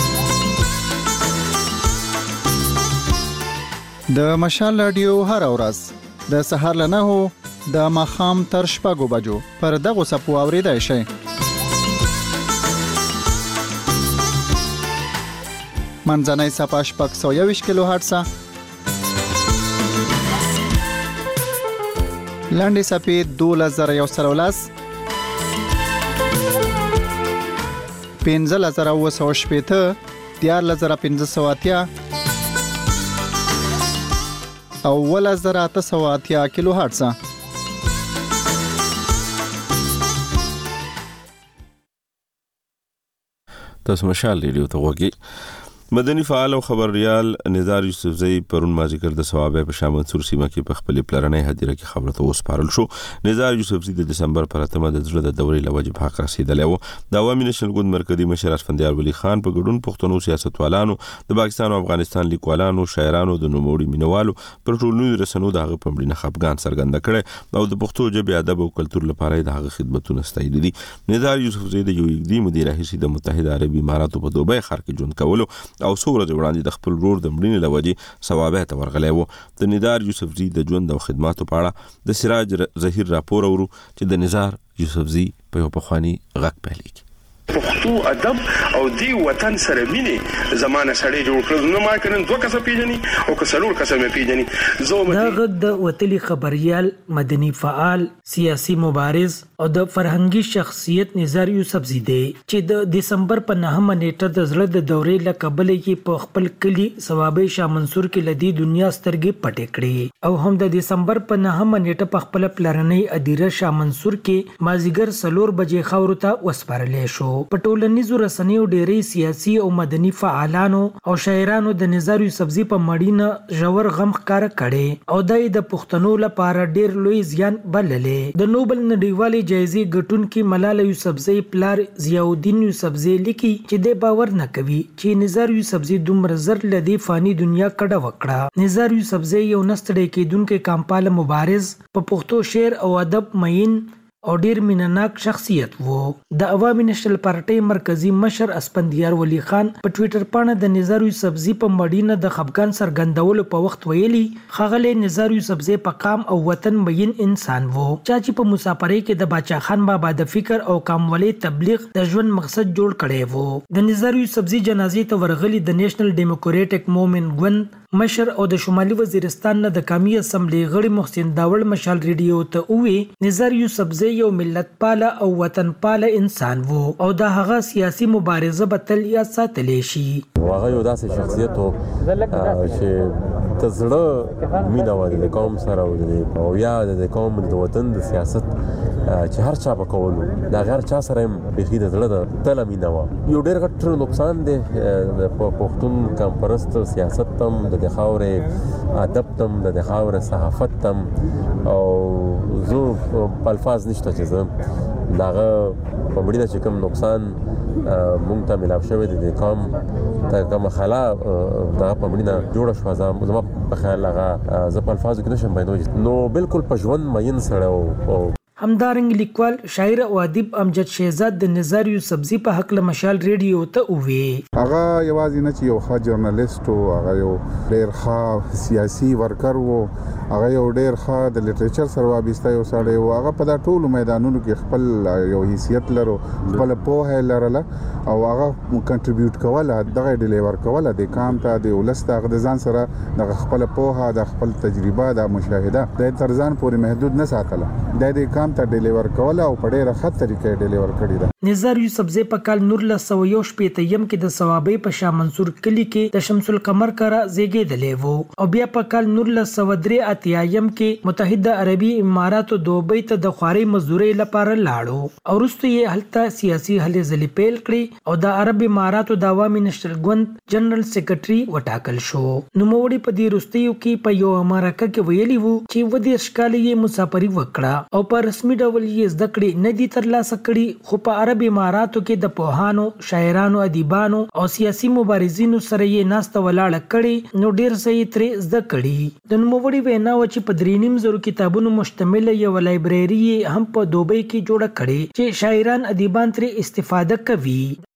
د مشال رادیو هر ورځ د سهار له نهو د ماښام تر شپږو بجو پر دغو څپو اورېدای شئ. منځنۍ څپه شپږ سوه یوویشت کیلو هرټزه، لنډې څپې دولس زره یو سل او لس، پنځلس زره اووه سوه شپېته، دیارلس زره پنځه سوه اتیا او اوولس زره اته سوه اتیا کیلو هرټزه. تاسو مشال ریډیو ته وګورئ. مدني فعال او خبريال نزار یوسفزئی پرون مازیګر د ثوابه په شاه منصور سیمه کې په خپل پلرنۍ هدیره کې خبره ته وسپارل شو. نزار یوسفزئی د دسمبر پر اتمه د زړه د دورې لوجب حق رسیدلی و. د عوامي نشنل ګوند مرکزی مشر اسفندیار ولی خان په ګډون پښتنو سیاستوالانو د پاکستان او افغانستان لیکوالانو شاعرانو د نوموړي مینوالو پر ټولنیزو رسنیو د هغه په مړینه خفګان څرګنده کړي او د پښتو ژبې ادب او کلتور لپاره د هغه خدمتونه ستایلي دي. نزار یوسفزئی د یو یګدي مدیر رئیس د متحده عربي اماراتو په دوبۍ ښار کې ژوند کولو او څو ورځې وړاندې د خپل ورور د مړینې له وجې ثوابه ته ورغلی و. د نزار یوسفزئی د ژوند او خدماتو په اړه د سراج ظهیر راپور اورو چې د نزار یوسفزئی په یو پخواني غږ پیلېږي. پښتو ادب او دی وطن سره مینه زمانه سړی جوړ کړو. نو ما کنن دوه کسه پیژني او کسلور کسه مې پیژني. زه دا غږ د وتلی خبريال، مدني فعال، سیاسي مبارز او د فرهنګي شخصیت نزار یوسفزئی دی چې د دسمبر په نهمه نیټه د زړه د دورې له کبله کې په خپل کلی ثوابه شاه منصور کې لدی دنیا سترګې پټې کړې او هم د دسمبر په نهمه نیټه په خپل پلرنۍ ادیره شاه منصور کې مازیګر سلور بجې خاورو ته وسپارلې شو. په ټولنیزو رسنیو ډېری سیاسي او مدني فعالانو او شاعرانو د نزار یوسفزئی په مړینه ژور غم ښکاره کړي او دای د پښتنو لپاره ډېر لوی زیان بللې. د نوبل نړیوالې جایزې ګټونکي ملاله یوسفزئی پلار ضیاءالدین یوسفزئی لیکي چې د باور نه کوي چې نزار یوسفزئی دومره زر لدی فانی دنیا کډه وکړه. نزار یوسفزئی یو نستړی کېدونکي کامپاله مبارز، په پښتو شعر او ادب مین او ډیر مینناک شخصیت وو. د عوامي نشنل پارټۍ مرکزی مشر اسفندیار ولی خان په ټوئیټر باندې د نزار یوسفزئی په مړینه د خفګان څرګندولو په وخت ویلي ښاغلی نزار یوسفزئی په قام او وطن مین انسان وو چې په مسافرۍ کې د باچا خان بابا د فکر او کامولي تبلیغ د ژوند مقصد جوړ کړی وو. د نزار یوسفزئی جنازې ته ورغلي د نېشنل ډیموکریټک موومېنټ ګوند مشر او د شمالي وزیرستان نه د قومي اسمبلی غړي محسن داوړ مشال ریډیو ته ووی نزار یوسفزئی یو ملت پاله او وطن پاله انسان وو او د هغه سیاسي مبارزه به تل یاد ساتلی شي. هغه یو داسې شخصیت و چې د زړه مینه وه د قوم سره او یا د قوم د وطن د سیاست چې هر چا به کولو د هغه هر چا سره یې بیخي د زړه د تله مینه وه. یو ډېر غټ نقصان دی په پښتون قومپرست سیاست تم د د خاورې ادب تم د د خاورې صحافت تم او زه په الفاظ نشته چې زه د هغه په مړینه چې کوم نقصان مونږ ته میلاو شوی دی د قوم ته کومه خلا د هغه په مړینه جوړه شوه زما په خیال هغه زه په الفاظو کې نشم بیانولی. نو بلکل په ژوند مین سړی او همدارنګ لیکوال شاعر او ادیب امجد شهزاد د نظر یوسفزي په حق له مشال ریډیو ته ووی هغه یوازې نه چې یو ښه جرنالیست او هغه یو ډېر ښه سیاسي ورکر وو هغه یو ډېر ښه د لټریچر سره وابسته یو سړی وو هغه په دا ټولو میدانونو کې خپل یو حیثیت لرو خپل پوهه لرله او هغه کنټریبیوټ کوله دغه ډیلیور کوله د کام ته د ولس ته د ځان سره د خپل پوهه د خپل تجربه د مشاهده د ترزان پورې محدود نه ساتله د دې کام ته ډیلیور کوله او په ډېره ښه طریقې ډیلیور کړی ده. نظر یوسفزي په کال نولس سوه یو شپېته کې د ثوابۍ په شاه منصور کلي کې د شمس القمر کره زیږېدلی و او بیا په کال نولس سوه درې اتیا کې متحده عربي اماراتو دوبۍ ته د خوارۍ مزدورۍ لپاره لاړو او وروسته یې هلته سیاسي هلې ځلې پیل کړې او د عرب اماراتو د عوامي نشنل ګوند جنرال سیکرټري وټاکل شو. نوموړي په دې وروستیو کې په یو مرکه کې ویلي وو چې اووه دېرش کاله یې مسافري وکړه او په رسمي ډول یې زده کړې نه دي ترلاسه کړي خو په عرب اماراتو کې د پوهانو شاعرانو ادیبانو او سیاسي مبارزینو سره یې ناسته ولاړه کړي نو ډېر څه یې ترې زده کړي. د نوموړي وینا و چې په درې نیم زرو کتابونو مشتمله یوه لایبرري هم په دوبۍ کې جوړه کړې چې شاعران ادیبان ترې استفاده کوي.